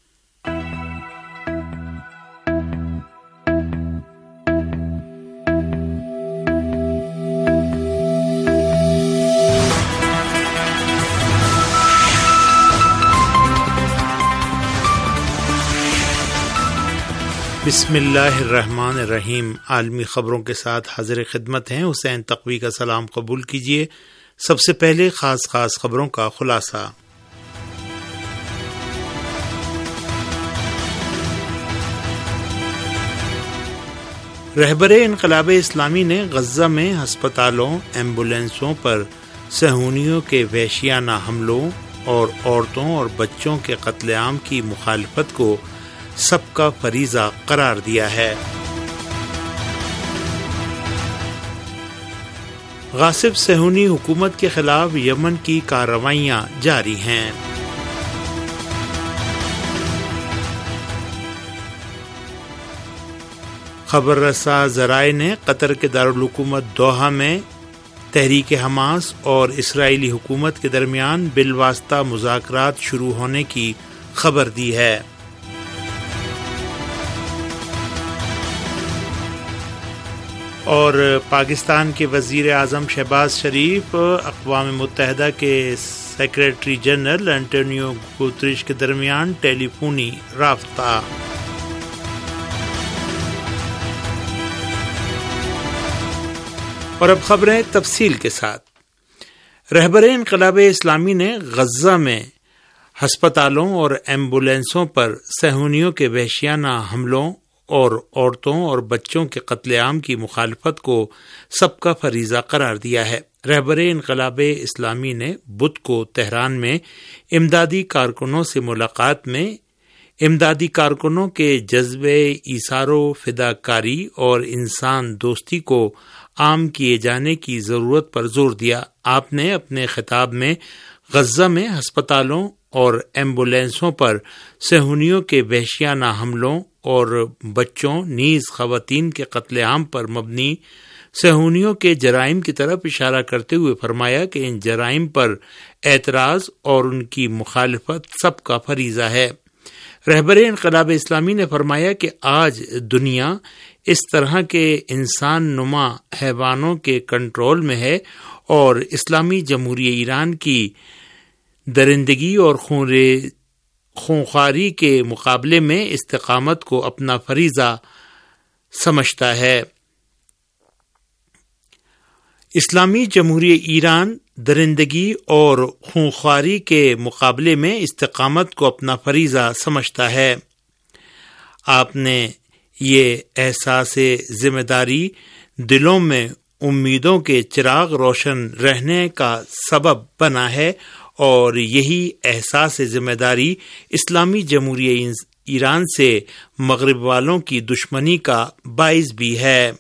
بسم اللہ الرحمن الرحیم۔ عالمی خبروں کے ساتھ حاضر خدمت ہیں حسین تقوی کا سلام قبول کیجیے۔ سب سے پہلے خاص خاص خبروں کا خلاصہ۔ رہبر انقلاب اسلامی نے غزہ میں ہسپتالوں، ایمبولینسوں پر صہیونیوں کے وحشیانہ حملوں اور عورتوں اور بچوں کے قتل عام کی مخالفت کو سب کا فریضہ قرار دیا ہے۔ غاصب صہیونی حکومت کے خلاف یمن کی کارروائیاں جاری ہیں۔ خبر رساں ذرائع نے قطر کے دارالحکومت دوحہ میں تحریک حماس اور اسرائیلی حکومت کے درمیان بالواسطہ مذاکرات شروع ہونے کی خبر دی ہے۔ اور پاکستان کے وزیر اعظم شہباز شریف اقوام متحدہ کے سیکریٹری جنرل انٹونیو گوتریش کے درمیان ٹیلی فونی رابطہ۔ اور اب خبریں تفصیل کے ساتھ۔ رہبر انقلاب اسلامی نے غزہ میں ہسپتالوں اور ایمبولینسوں پر صہیونیوں کے وحشیانہ حملوں اور عورتوں اور بچوں کے قتل عام کی مخالفت کو سب کا فریضہ قرار دیا ہے۔ رہبر انقلاب اسلامی نے بدھ کو تہران میں امدادی کارکنوں سے ملاقات میں امدادی کارکنوں کے جذبے ایثار و فداکاری اور انسان دوستی کو عام کیے جانے کی ضرورت پر زور دیا۔ آپ نے اپنے خطاب میں غزہ میں ہسپتالوں اور ایمبولینسوں پر صہیونیوں کے وحشیانہ حملوں اور بچوں نیز خواتین کے قتل عام پر مبنی صہیونیوں کے جرائم کی طرف اشارہ کرتے ہوئے فرمایا کہ ان جرائم پر اعتراض اور ان کی مخالفت سب کا فریضہ ہے۔ رہبر انقلاب اسلامی نے فرمایا کہ آج دنیا اس طرح کے انسان نما حیوانوں کے کنٹرول میں ہے اور اسلامی جمہوریہ ایران کی درندگی اور خونخواری کے مقابلے میں استقامت کو اپنا فریضہ سمجھتا ہے۔ اسلامی جمہوریہ ایران درندگی اور خونخواری کے مقابلے میں استقامت کو اپنا فریضہ سمجھتا ہے۔ آپ نے یہ احساس ذمہ داری دلوں میں امیدوں کے چراغ روشن رہنے کا سبب بنا ہے اور یہی احساس ذمہ داری اسلامی جمہوریہ ایران سے مغرب والوں کی دشمنی کا باعث بھی ہے۔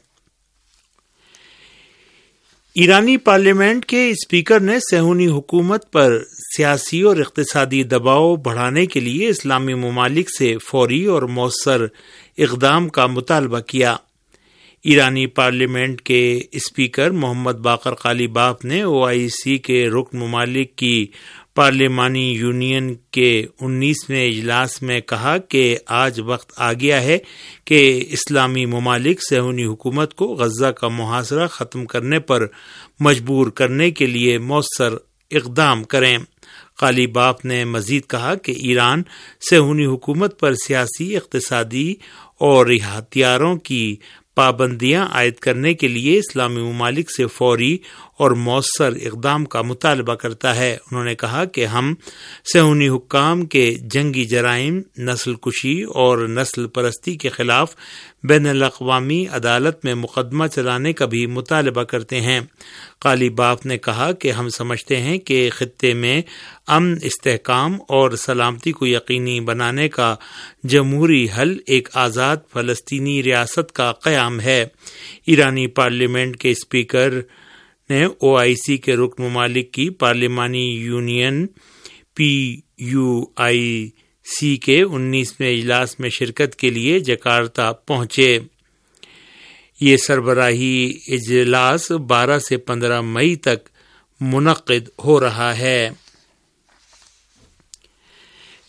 ایرانی پارلیمنٹ کے اسپیکر نے صہیونی حکومت پر سیاسی اور اقتصادی دباؤ بڑھانے کے لیے اسلامی ممالک سے فوری اور مؤثر اقدام کا مطالبہ کیا۔ ایرانی پارلیمنٹ کے اسپیکر محمد باقر قالیباف نے او آئی سی کے رکن ممالک کی پارلیمانی یونین کے انیسویں اجلاس میں کہا کہ آج وقت آ گیا ہے کہ اسلامی ممالک صہیونی حکومت کو غزہ کا محاصرہ ختم کرنے پر مجبور کرنے کے لیے مؤثر اقدام کریں۔ قالیباف نے مزید کہا کہ ایران صہیونی حکومت پر سیاسی، اقتصادی اور ہتھیاروں کی پابندیاں عائد کرنے کے لیے اسلامی ممالک سے فوری اور مؤثر اقدام کا مطالبہ کرتا ہے۔ انہوں نے کہا کہ ہم صہیونی حکام کے جنگی جرائم، نسل کشی اور نسل پرستی کے خلاف بین الاقوامی عدالت میں مقدمہ چلانے کا بھی مطالبہ کرتے ہیں۔ قالیباف نے کہا کہ ہم سمجھتے ہیں کہ خطے میں امن، استحکام اور سلامتی کو یقینی بنانے کا جمہوری حل ایک آزاد فلسطینی ریاست کا قیام ہے۔ ایرانی پارلیمنٹ کے اسپیکر نے او آئی سی کے رکن ممالک کی پارلیمانی یونین پی یو آئی سی کے انیسویں اجلاس میں شرکت کے لیے جکارتا پہنچے۔ یہ سربراہی اجلاس بارہ سے پندرہ مئی تک منعقد ہو رہا ہے۔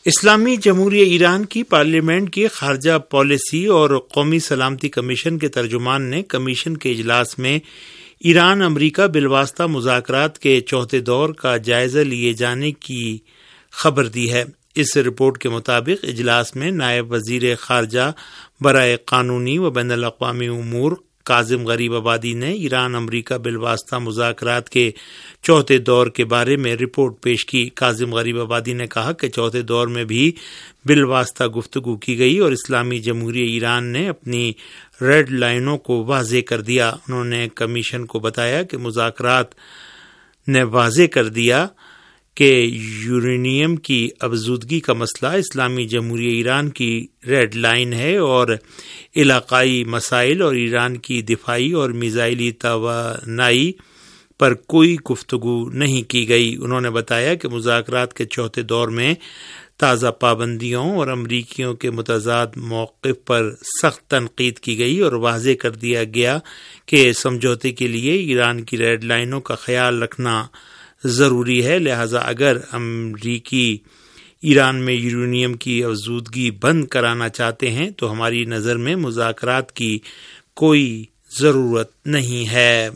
اسلامی جمہوریہ ایران کی پارلیمنٹ کی خارجہ پالیسی اور قومی سلامتی کمیشن کے ترجمان نے کمیشن کے اجلاس میں ایران امریکہ بالواسطہ مذاکرات کے چوتھے دور کا جائزہ لیے جانے کی خبر دی ہے۔ اس رپورٹ کے مطابق اجلاس میں نائب وزیر خارجہ برائے قانونی و بین الاقوامی امور کاظم غریب آبادی نے ایران امریکہ بالواسطہ مذاکرات کے چوتھے دور کے بارے میں رپورٹ پیش کی۔ کاظم غریب آبادی نے کہا کہ چوتھے دور میں بھی بالواسطہ گفتگو کی گئی اور اسلامی جمہوریہ ایران نے اپنی ریڈ لائنوں کو واضح کر دیا۔ انہوں نے کمیشن کو بتایا کہ مذاکرات نے واضح کر دیا کہ یورینیم کی افزودگی کا مسئلہ اسلامی جمہوریہ ایران کی ریڈ لائن ہے اور علاقائی مسائل اور ایران کی دفاعی اور میزائلی توانائی پر کوئی گفتگو نہیں کی گئی۔ انہوں نے بتایا کہ مذاکرات کے چوتھے دور میں تازہ پابندیوں اور امریکیوں کے متضاد موقف پر سخت تنقید کی گئی اور واضح کر دیا گیا کہ سمجھوتے کے لیے ایران کی ریڈ لائنوں کا خیال رکھنا ضروری ہے، لہذا اگر امریکی ایران میں یورینیم کی افزودگی بند کرانا چاہتے ہیں تو ہماری نظر میں مذاکرات کی کوئی ضرورت نہیں ہے۔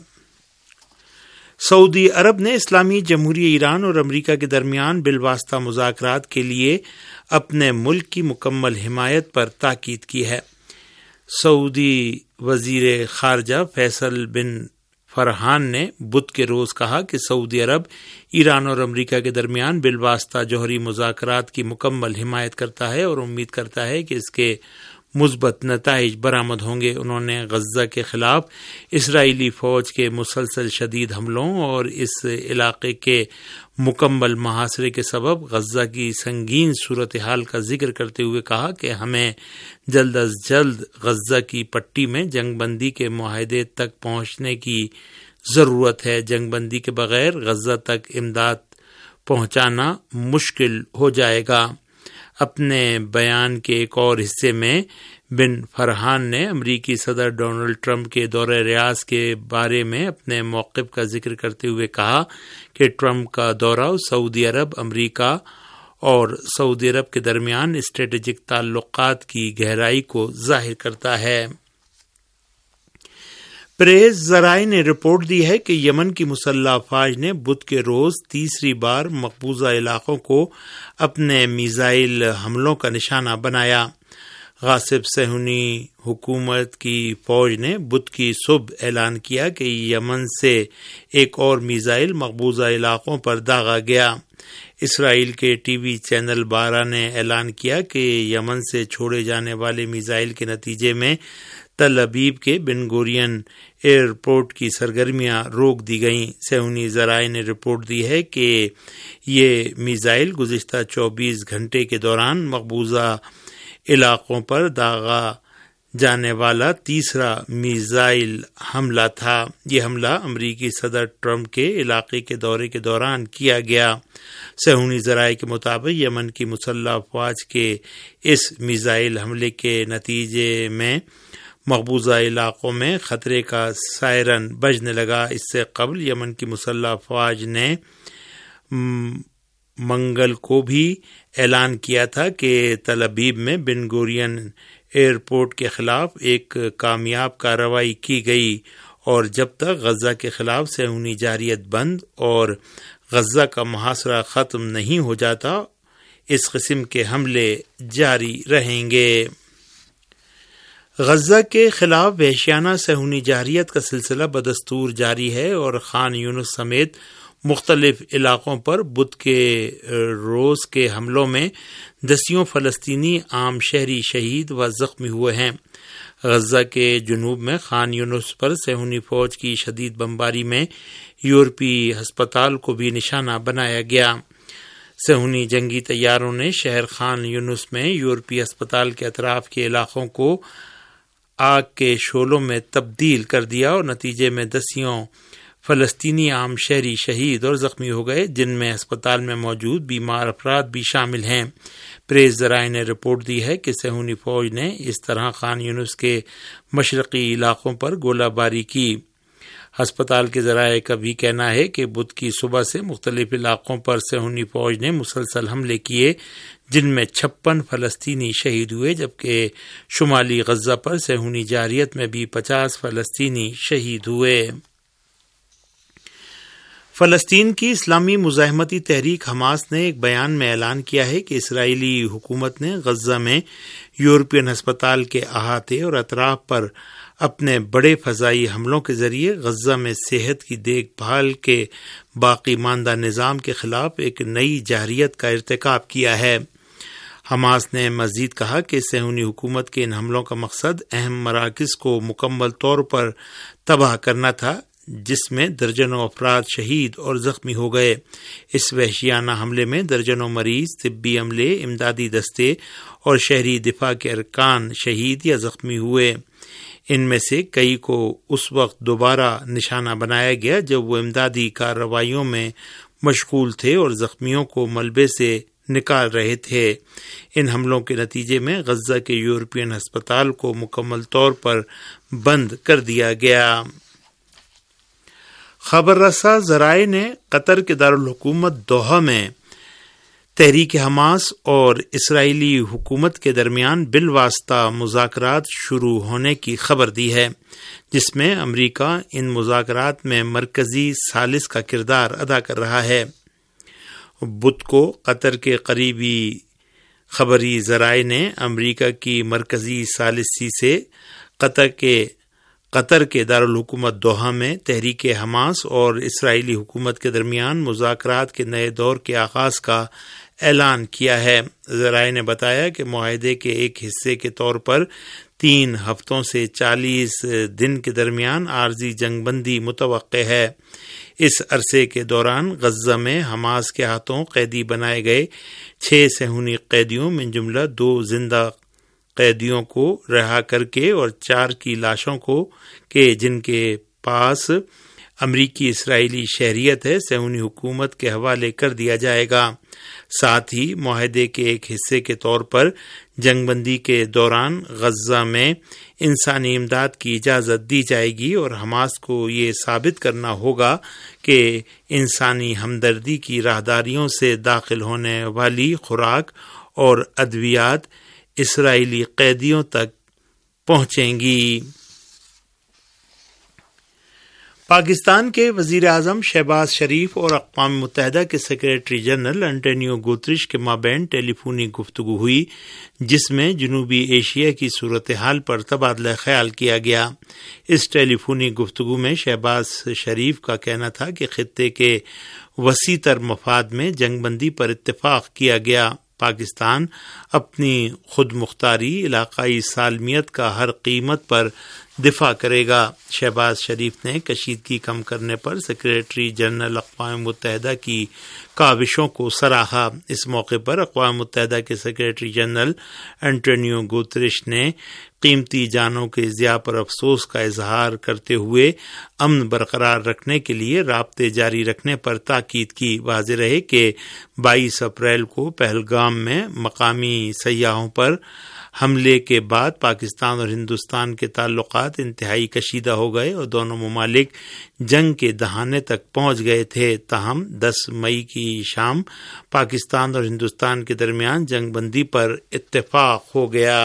سعودی عرب نے اسلامی جمہوریہ ایران اور امریکہ کے درمیان بالواسطہ مذاکرات کے لیے اپنے ملک کی مکمل حمایت پر تاکید کی ہے۔ سعودی وزیر خارجہ فیصل بن فرحان نے بدھ کے روز کہا کہ سعودی عرب ایران اور امریکہ کے درمیان بالواسطہ جوہری مذاکرات کی مکمل حمایت کرتا ہے اور امید کرتا ہے کہ اس کے مثبت نتائج برآمد ہوں گے۔ انہوں نے غزہ کے خلاف اسرائیلی فوج کے مسلسل شدید حملوں اور اس علاقے کے مکمل محاصرے کے سبب غزہ کی سنگین صورتحال کا ذکر کرتے ہوئے کہا کہ ہمیں جلد از جلد غزہ کی پٹی میں جنگ بندی کے معاہدے تک پہنچنے کی ضرورت ہے۔ جنگ بندی کے بغیر غزہ تک امداد پہنچانا مشکل ہو جائے گا۔ اپنے بیان کے ایک اور حصے میں بن فرحان نے امریکی صدر ڈونلڈ ٹرمپ کے دورہ ریاض کے بارے میں اپنے موقف کا ذکر کرتے ہوئے کہا کہ ٹرمپ کا دورہ سعودی عرب، امریکہ اور سعودی عرب کے درمیان اسٹریٹجک تعلقات کی گہرائی کو ظاہر کرتا ہے۔ پریس ذرائع نے رپورٹ دی ہے کہ یمن کی مسلح افواج نے بدھ کے روز تیسری بار مقبوضہ علاقوں کو اپنے میزائل حملوں کا نشانہ بنایا۔ غاصب صہیونی حکومت کی فوج نے بدھ کی صبح اعلان کیا کہ یمن سے ایک اور میزائل مقبوضہ علاقوں پر داغا گیا۔ اسرائیل کے ٹی وی چینل بارہ نے اعلان کیا کہ یمن سے چھوڑے جانے والے میزائل کے نتیجے میں تل ابیب کے بن گورین ایئرپورٹ کی سرگرمیاں روک دی گئیں۔ صہیونی ذرائع نے رپورٹ دی ہے کہ یہ میزائل گزشتہ چوبیس گھنٹے کے دوران مقبوضہ علاقوں پر داغا جانے والا تیسرا میزائل حملہ تھا۔ یہ حملہ امریکی صدر ٹرمپ کے علاقے کے دورے کے دوران کیا گیا۔ صہیونی ذرائع کے مطابق یمن کی مسلح افواج کے اس میزائل حملے کے نتیجے میں مقبوضہ علاقوں میں خطرے کا سائرن بجنے لگا۔ اس سے قبل یمن کی مسلح افواج نے منگل کو بھی اعلان کیا تھا کہ تل ابیب میں بن گورین ایئرپورٹ کے خلاف ایک کامیاب کارروائی کی گئی اور جب تک غزہ کے خلاف صہیونی جارحیت بند اور غزہ کا محاصرہ ختم نہیں ہو جاتا اس قسم کے حملے جاری رہیں گے۔ غزہ کے خلاف وحشیانہ صہیونی جارحیت کا سلسلہ بدستور جاری ہے اور خان یونس سمیت مختلف علاقوں پر بدھ کے روز کے حملوں میں دسیوں فلسطینی عام شہری شہید و زخمی ہوئے ہیں۔ غزہ کے جنوب میں خان یونس پر صہیونی فوج کی شدید بمباری میں یورپی ہسپتال کو بھی نشانہ بنایا گیا۔ صہیونی جنگی طیاروں نے شہر خان یونس میں یورپی ہسپتال کے اطراف کے علاقوں کو آگ کے شعلوں میں تبدیل کر دیا اور نتیجے میں دسیوں فلسطینی عام شہری شہید اور زخمی ہو گئے، جن میں ہسپتال میں موجود بیمار افراد بھی شامل ہیں۔ پریس ذرائع نے رپورٹ دی ہے کہ صہیونی فوج نے اس طرح خان یونس کے مشرقی علاقوں پر گولہ باری کی۔ ہسپتال کے ذرائع کا بھی کہنا ہے کہ بدھ کی صبح سے مختلف علاقوں پر صہیونی فوج نے مسلسل حملے کیے، جن میں چھپن فلسطینی شہید ہوئے، جبکہ شمالی غزہ پر صہیونی جارحیت میں بھی پچاس فلسطینی شہید ہوئے۔ فلسطین کی اسلامی مزاحمتی تحریک حماس نے ایک بیان میں اعلان کیا ہے کہ اسرائیلی حکومت نے غزہ میں یورپین ہسپتال کے احاطے اور اطراف پر اپنے بڑے فضائی حملوں کے ذریعے غزہ میں صحت کی دیکھ بھال کے باقی ماندہ نظام کے خلاف ایک نئی جارحیت کا ارتکاب کیا ہے۔ حماس نے مزید کہا کہ صہیونی حکومت کے ان حملوں کا مقصد اہم مراکز کو مکمل طور پر تباہ کرنا تھا، جس میں درجنوں افراد شہید اور زخمی ہو گئے۔ اس وحشیانہ حملے میں درجنوں مریض، طبی عملے، امدادی دستے اور شہری دفاع کے ارکان شہید یا زخمی ہوئے۔ ان میں سے کئی کو اس وقت دوبارہ نشانہ بنایا گیا جب وہ امدادی کارروائیوں میں مشغول تھے اور زخمیوں کو ملبے سے نکال رہے تھے۔ ان حملوں کے نتیجے میں غزہ کے یورپین ہسپتال کو مکمل طور پر بند کر دیا گیا۔ خبر رساں ذرائع نے قطر کے دارالحکومت دوحہ میں تحریک حماس اور اسرائیلی حکومت کے درمیان بالواسطہ مذاکرات شروع ہونے کی خبر دی ہے، جس میں امریکہ ان مذاکرات میں مرکزی ثالث کا کردار ادا کر رہا ہے۔ بدھ کو قطر کے قریبی خبری ذرائع نے امریکہ کی مرکزی ثالثی سے قطر کے قطر کے دارالحکومت دوحہ میں تحریک حماس اور اسرائیلی حکومت کے درمیان مذاکرات کے نئے دور کے آغاز کا اعلان کیا ہے۔ ذرائع نے بتایا کہ معاہدے کے ایک حصے کے طور پر تین ہفتوں سے چالیس دن کے درمیان عارضی جنگ بندی متوقع ہے۔ اس عرصے کے دوران غزہ میں حماس کے ہاتھوں قیدی بنائے گئے چھ صہیونی قیدیوں میں جملہ دو زندہ قیدیوں کو رہا کر کے اور چار کی لاشوں کو کہ جن کے پاس امریکی اسرائیلی شہریت ہے صہیونی حکومت کے حوالے کر دیا جائے گا۔ ساتھ ہی معاہدے کے ایک حصے کے طور پر جنگ بندی کے دوران غزہ میں انسانی امداد کی اجازت دی جائے گی اور حماس کو یہ ثابت کرنا ہوگا کہ انسانی ہمدردی کی راہداریوں سے داخل ہونے والی خوراک اور ادویات اسرائیلی قیدیوں تک پہنچیں گی۔ پاکستان کے وزیر اعظم شہباز شریف اور اقوام متحدہ کے سیکریٹری جنرل انٹونیو گوتریش کے مابین ٹیلی فونی گفتگو ہوئی، جس میں جنوبی ایشیا کی صورتحال پر تبادلہ خیال کیا گیا۔ اس ٹیلی فونی گفتگو میں شہباز شریف کا کہنا تھا کہ خطے کے وسیع تر مفاد میں جنگ بندی پر اتفاق کیا گیا۔ پاکستان اپنی خود مختاری، علاقائی سالمیت کا ہر قیمت پر دفاع کرے گا۔ شہباز شریف نے کشیدگی کم کرنے پر سیکریٹری جنرل اقوام متحدہ کی کاوشوں کو سراہا۔ اس موقع پر اقوام متحدہ کے سیکریٹری جنرل انٹونیو گوتریش نے قیمتی جانوں کے ضیاع پر افسوس کا اظہار کرتے ہوئے امن برقرار رکھنے کے لیے رابطے جاری رکھنے پر تاکید کی۔ واضح رہے کہ بائیس اپریل کو پہلگام میں مقامی سیاحوں پر حملے کے بعد پاکستان اور ہندوستان کے تعلقات انتہائی کشیدہ ہو گئے اور دونوں ممالک جنگ کے دہانے تک پہنچ گئے تھے۔ تاہم دس مئی کی شام پاکستان اور ہندوستان کے درمیان جنگ بندی پر اتفاق ہو گیا۔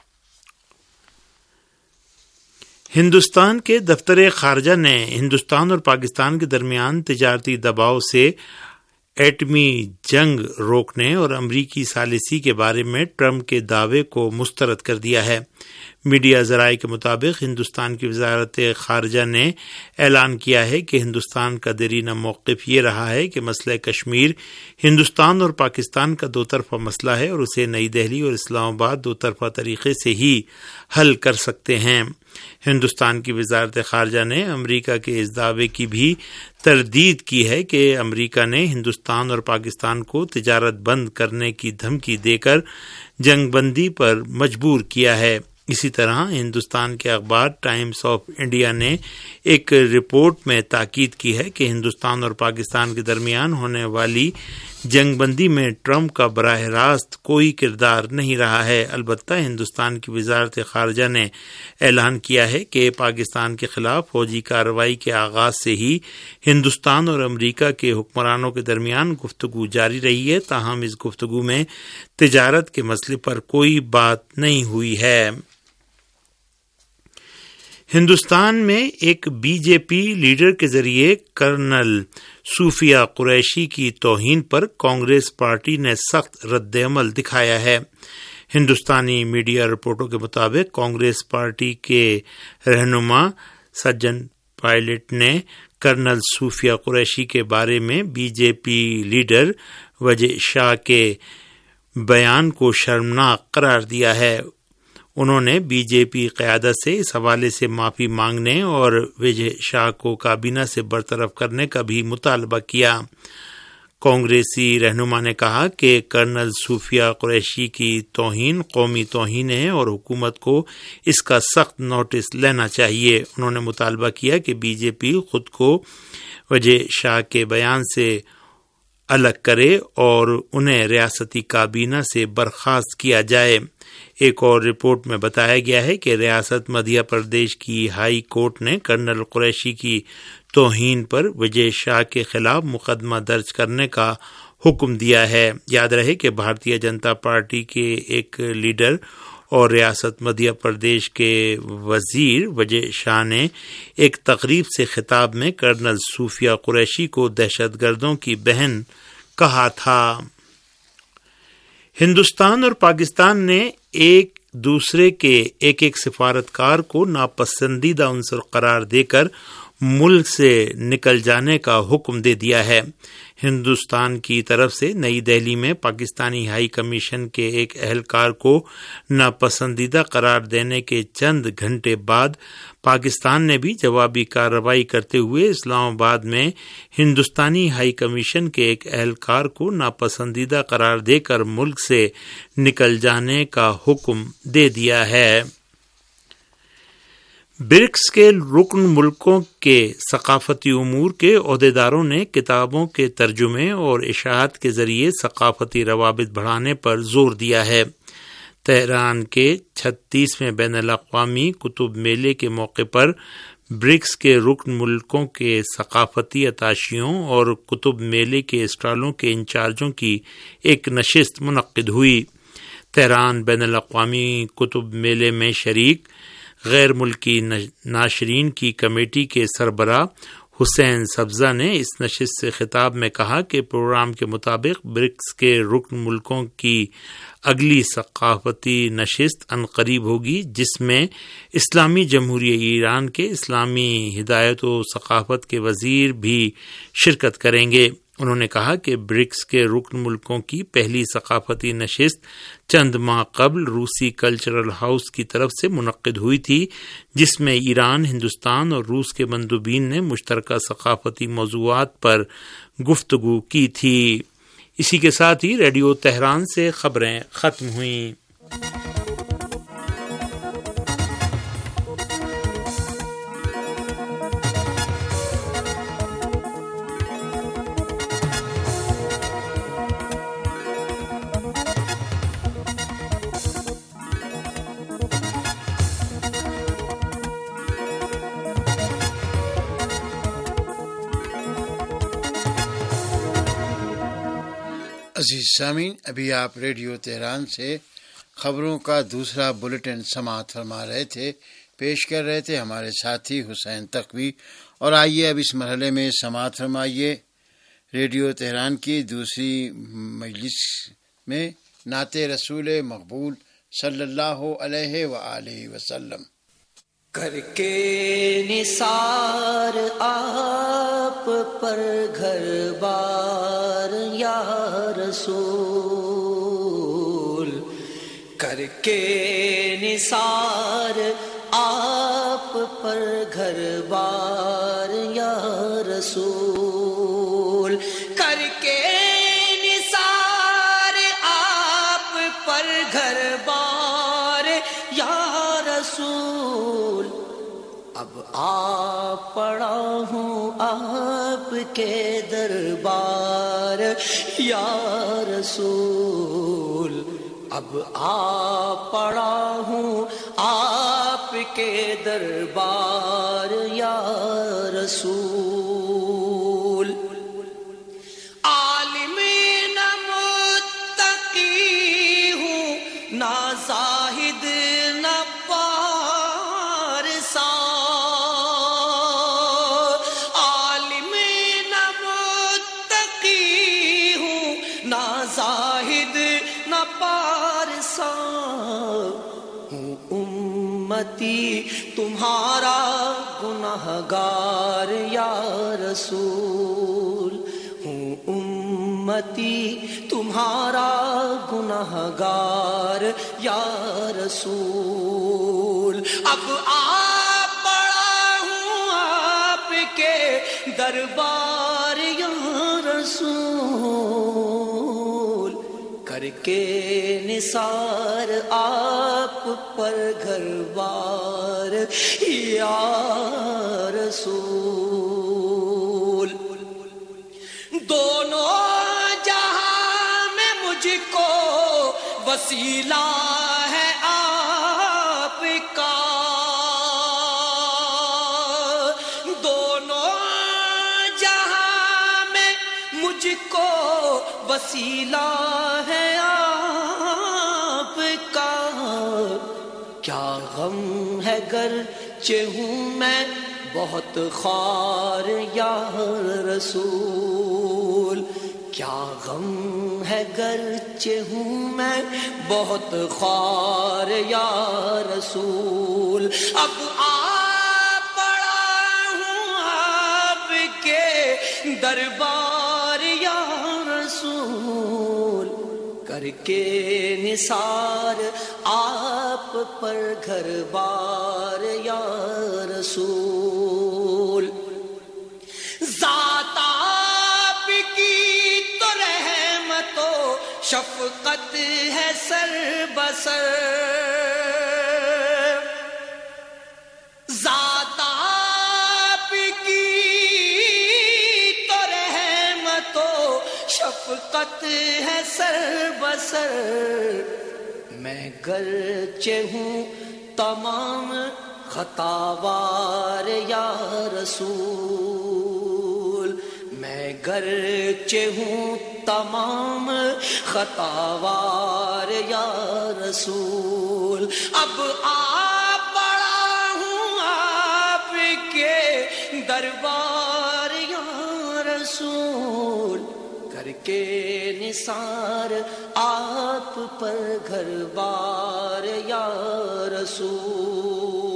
ہندوستان کے دفتر خارجہ نے ہندوستان اور پاکستان کے درمیان تجارتی دباؤ سے ایٹمی جنگ روکنے اور امریکی ثالثی کے بارے میں ٹرمپ کے دعوے کو مسترد کر دیا ہے۔ میڈیا ذرائع کے مطابق ہندوستان کی وزارت خارجہ نے اعلان کیا ہے کہ ہندوستان کا دیرینہ موقف یہ رہا ہے کہ مسئلہ کشمیر ہندوستان اور پاکستان کا دو طرفہ مسئلہ ہے اور اسے نئی دہلی اور اسلام آباد دو طرفہ طریقے سے ہی حل کر سکتے ہیں۔ ہندوستان کی وزارت خارجہ نے امریکہ کے اس دعوے کی بھی تردید کی ہے کہ امریکہ نے ہندوستان اور پاکستان کو تجارت بند کرنے کی دھمکی دے کر جنگ بندی پر مجبور کیا ہے۔ اسی طرح ہندوستان کے اخبار ٹائمز آف انڈیا نے ایک رپورٹ میں تاکید کی ہے کہ ہندوستان اور پاکستان کے درمیان ہونے والی جنگ بندی میں ٹرمپ کا براہ راست کوئی کردار نہیں رہا ہے۔ البتہ ہندوستان کی وزارت خارجہ نے اعلان کیا ہے کہ پاکستان کے خلاف فوجی کارروائی کے آغاز سے ہی ہندوستان اور امریکہ کے حکمرانوں کے درمیان گفتگو جاری رہی ہے، تاہم اس گفتگو میں تجارت کے مسئلے پر کوئی بات نہیں ہوئی ہے۔ ہندوستان میں ایک بی جے پی لیڈر کے ذریعے کرنل صوفیہ قریشی کی توہین پر کانگریس پارٹی نے سخت رد عمل دکھایا ہے۔ ہندوستانی میڈیا رپورٹوں کے مطابق کانگریس پارٹی کے رہنما سچن پائلٹ نے کرنل صوفیہ قریشی کے بارے میں بی جے پی لیڈر وجے شاہ کے بیان کو شرمناک قرار دیا ہے۔ انہوں نے بی جے پی قیادت سے اس حوالے سے معافی مانگنے اور وجے شاہ کو کابینہ سے برطرف کرنے کا بھی مطالبہ کیا۔ کانگریسی رہنما نے کہا کہ کرنل صوفیہ قریشی کی توہین قومی توہین ہے اور حکومت کو اس کا سخت نوٹس لینا چاہیے۔ انہوں نے مطالبہ کیا کہ بی جے پی خود کو وجے شاہ کے بیان سے الگ کرے اور انہیں ریاستی کابینہ سے برخاست کیا جائے۔ ایک اور رپورٹ میں بتایا گیا ہے کہ ریاست مدھیہ پردیش کی ہائی کورٹ نے کرنل قریشی کی توہین پر وجے شاہ کے خلاف مقدمہ درج کرنے کا حکم دیا ہے۔ یاد رہے کہ بھارتیہ جنتا پارٹی کے ایک لیڈر اور ریاست مدھیہ پردیش کے وزیر وجے شاہ نے ایک تقریب سے خطاب میں کرنل صوفیہ قریشی کو دہشت گردوں کی بہن کہا تھا۔ ہندوستان اور پاکستان نے ایک دوسرے کے ایک ایک سفارتکار کو ناپسندیدہ عنصر قرار دے کر ملک سے نکل جانے کا حکم دے دیا ہے۔ ہندوستان کی طرف سے نئی دہلی میں پاکستانی ہائی کمیشن کے ایک اہلکار کو ناپسندیدہ قرار دینے کے چند گھنٹے بعد پاکستان نے بھی جوابی کارروائی کرتے ہوئے اسلام آباد میں ہندوستانی ہائی کمیشن کے ایک اہلکار کو ناپسندیدہ قرار دے کر ملک سے نکل جانے کا حکم دے دیا ہے۔ برکس کے رکن ملکوں کے ثقافتی امور کے عہدیداروں نے کتابوں کے ترجمے اور اشاعت کے ذریعے ثقافتی روابط بڑھانے پر زور دیا ہے۔ تہران کے چھتیسویں بین الاقوامی کتب میلے کے موقع پر برکس کے رکن ملکوں کے ثقافتی اتاشیوں اور کتب میلے کے اسٹالوں کے انچارجوں کی ایک نشست منعقد ہوئی۔ تہران بین الاقوامی کتب میلے میں شریک غیر ملکی ناشرین کی کمیٹی کے سربراہ حسین سبزہ نے اس نشست سے خطاب میں کہا کہ پروگرام کے مطابق برکس کے رکن ملکوں کی اگلی ثقافتی نشست عنقریب ہوگی، جس میں اسلامی جمہوریہ ایران کے اسلامی ہدایت و ثقافت کے وزیر بھی شرکت کریں گے۔ انہوں نے کہا کہ برکس کے رکن ملکوں کی پہلی ثقافتی نشست چند ماہ قبل روسی کلچرل ہاؤس کی طرف سے منعقد ہوئی تھی، جس میں ایران، ہندوستان اور روس کے مندوبین نے مشترکہ ثقافتی موضوعات پر گفتگو کی تھی۔ اسی کے ساتھ ہی ریڈیو تہران سے خبریں ختم ہوئیں۔ عزیز سامعین، ابھی آپ ریڈیو تہران سے خبروں کا دوسرا بلیٹن سماعت فرما رہے تھے۔ پیش کر رہے تھے ہمارے ساتھی حسین تقوی۔ اور آئیے اب اس مرحلے میں سماعت فرمائیے ریڈیو تہران کی دوسری مجلس میں نعت رسول مقبول صلی اللہ علیہ وآلہ وسلم۔ کر کے نثار آپ پر گھر بار یا رسول، کر کے نثار آپ پر گھر بار یا رسول، کر کے نثار آپ پر گھر بار یا رسول، اب آ پڑا ہوں آپ کے دربار یا رسول، اب آ پڑا ہوں آپ کے دربار یا رسول۔ عالم نہ متقی ہوں، نہ زاہد نہ پارسا، عالم نہ متقی ہوں، نہ زاہد نہ پارسا، ہوں امتی تمہارا گنہگار یا رسول، ہوں امتی تمہارا گنہگار یا رسول۔ اب آ پڑا ہوں آپ کے دربار یا رسول، کر کے نثار آپ پر گھر بار یا رسول۔ دونوں جہاں میں مجھ کو وسیلہ ہے آپ کا، دونوں جہاں میں مجھ کو وسیلہ ہے آپ کا، کیا غم ہے گرچہ ہوں میں بہت خوار یا رسول، کیا غم ہے گرچہ ہوں میں بہت خوار یا رسول۔ اب آ پڑا ہوں آپ کے دربار یا رسول، کر کے نثار آپ پر گھر بار یا رسول۔ ذات آپ کی تو رحمت و شفقت ہے سر بسر، ذات آپ کی تو رحمت و شفقت ہے سر بسر، میں گرچہ ہوں تمام خطاوار یا رسول، میں گرچہ ہوں تمام خطاوار یا رسول۔ اب آ پڑا ہوں آپ کے دربار یا رسول، کر کے نثار آپ پر گھر بار یا رسول۔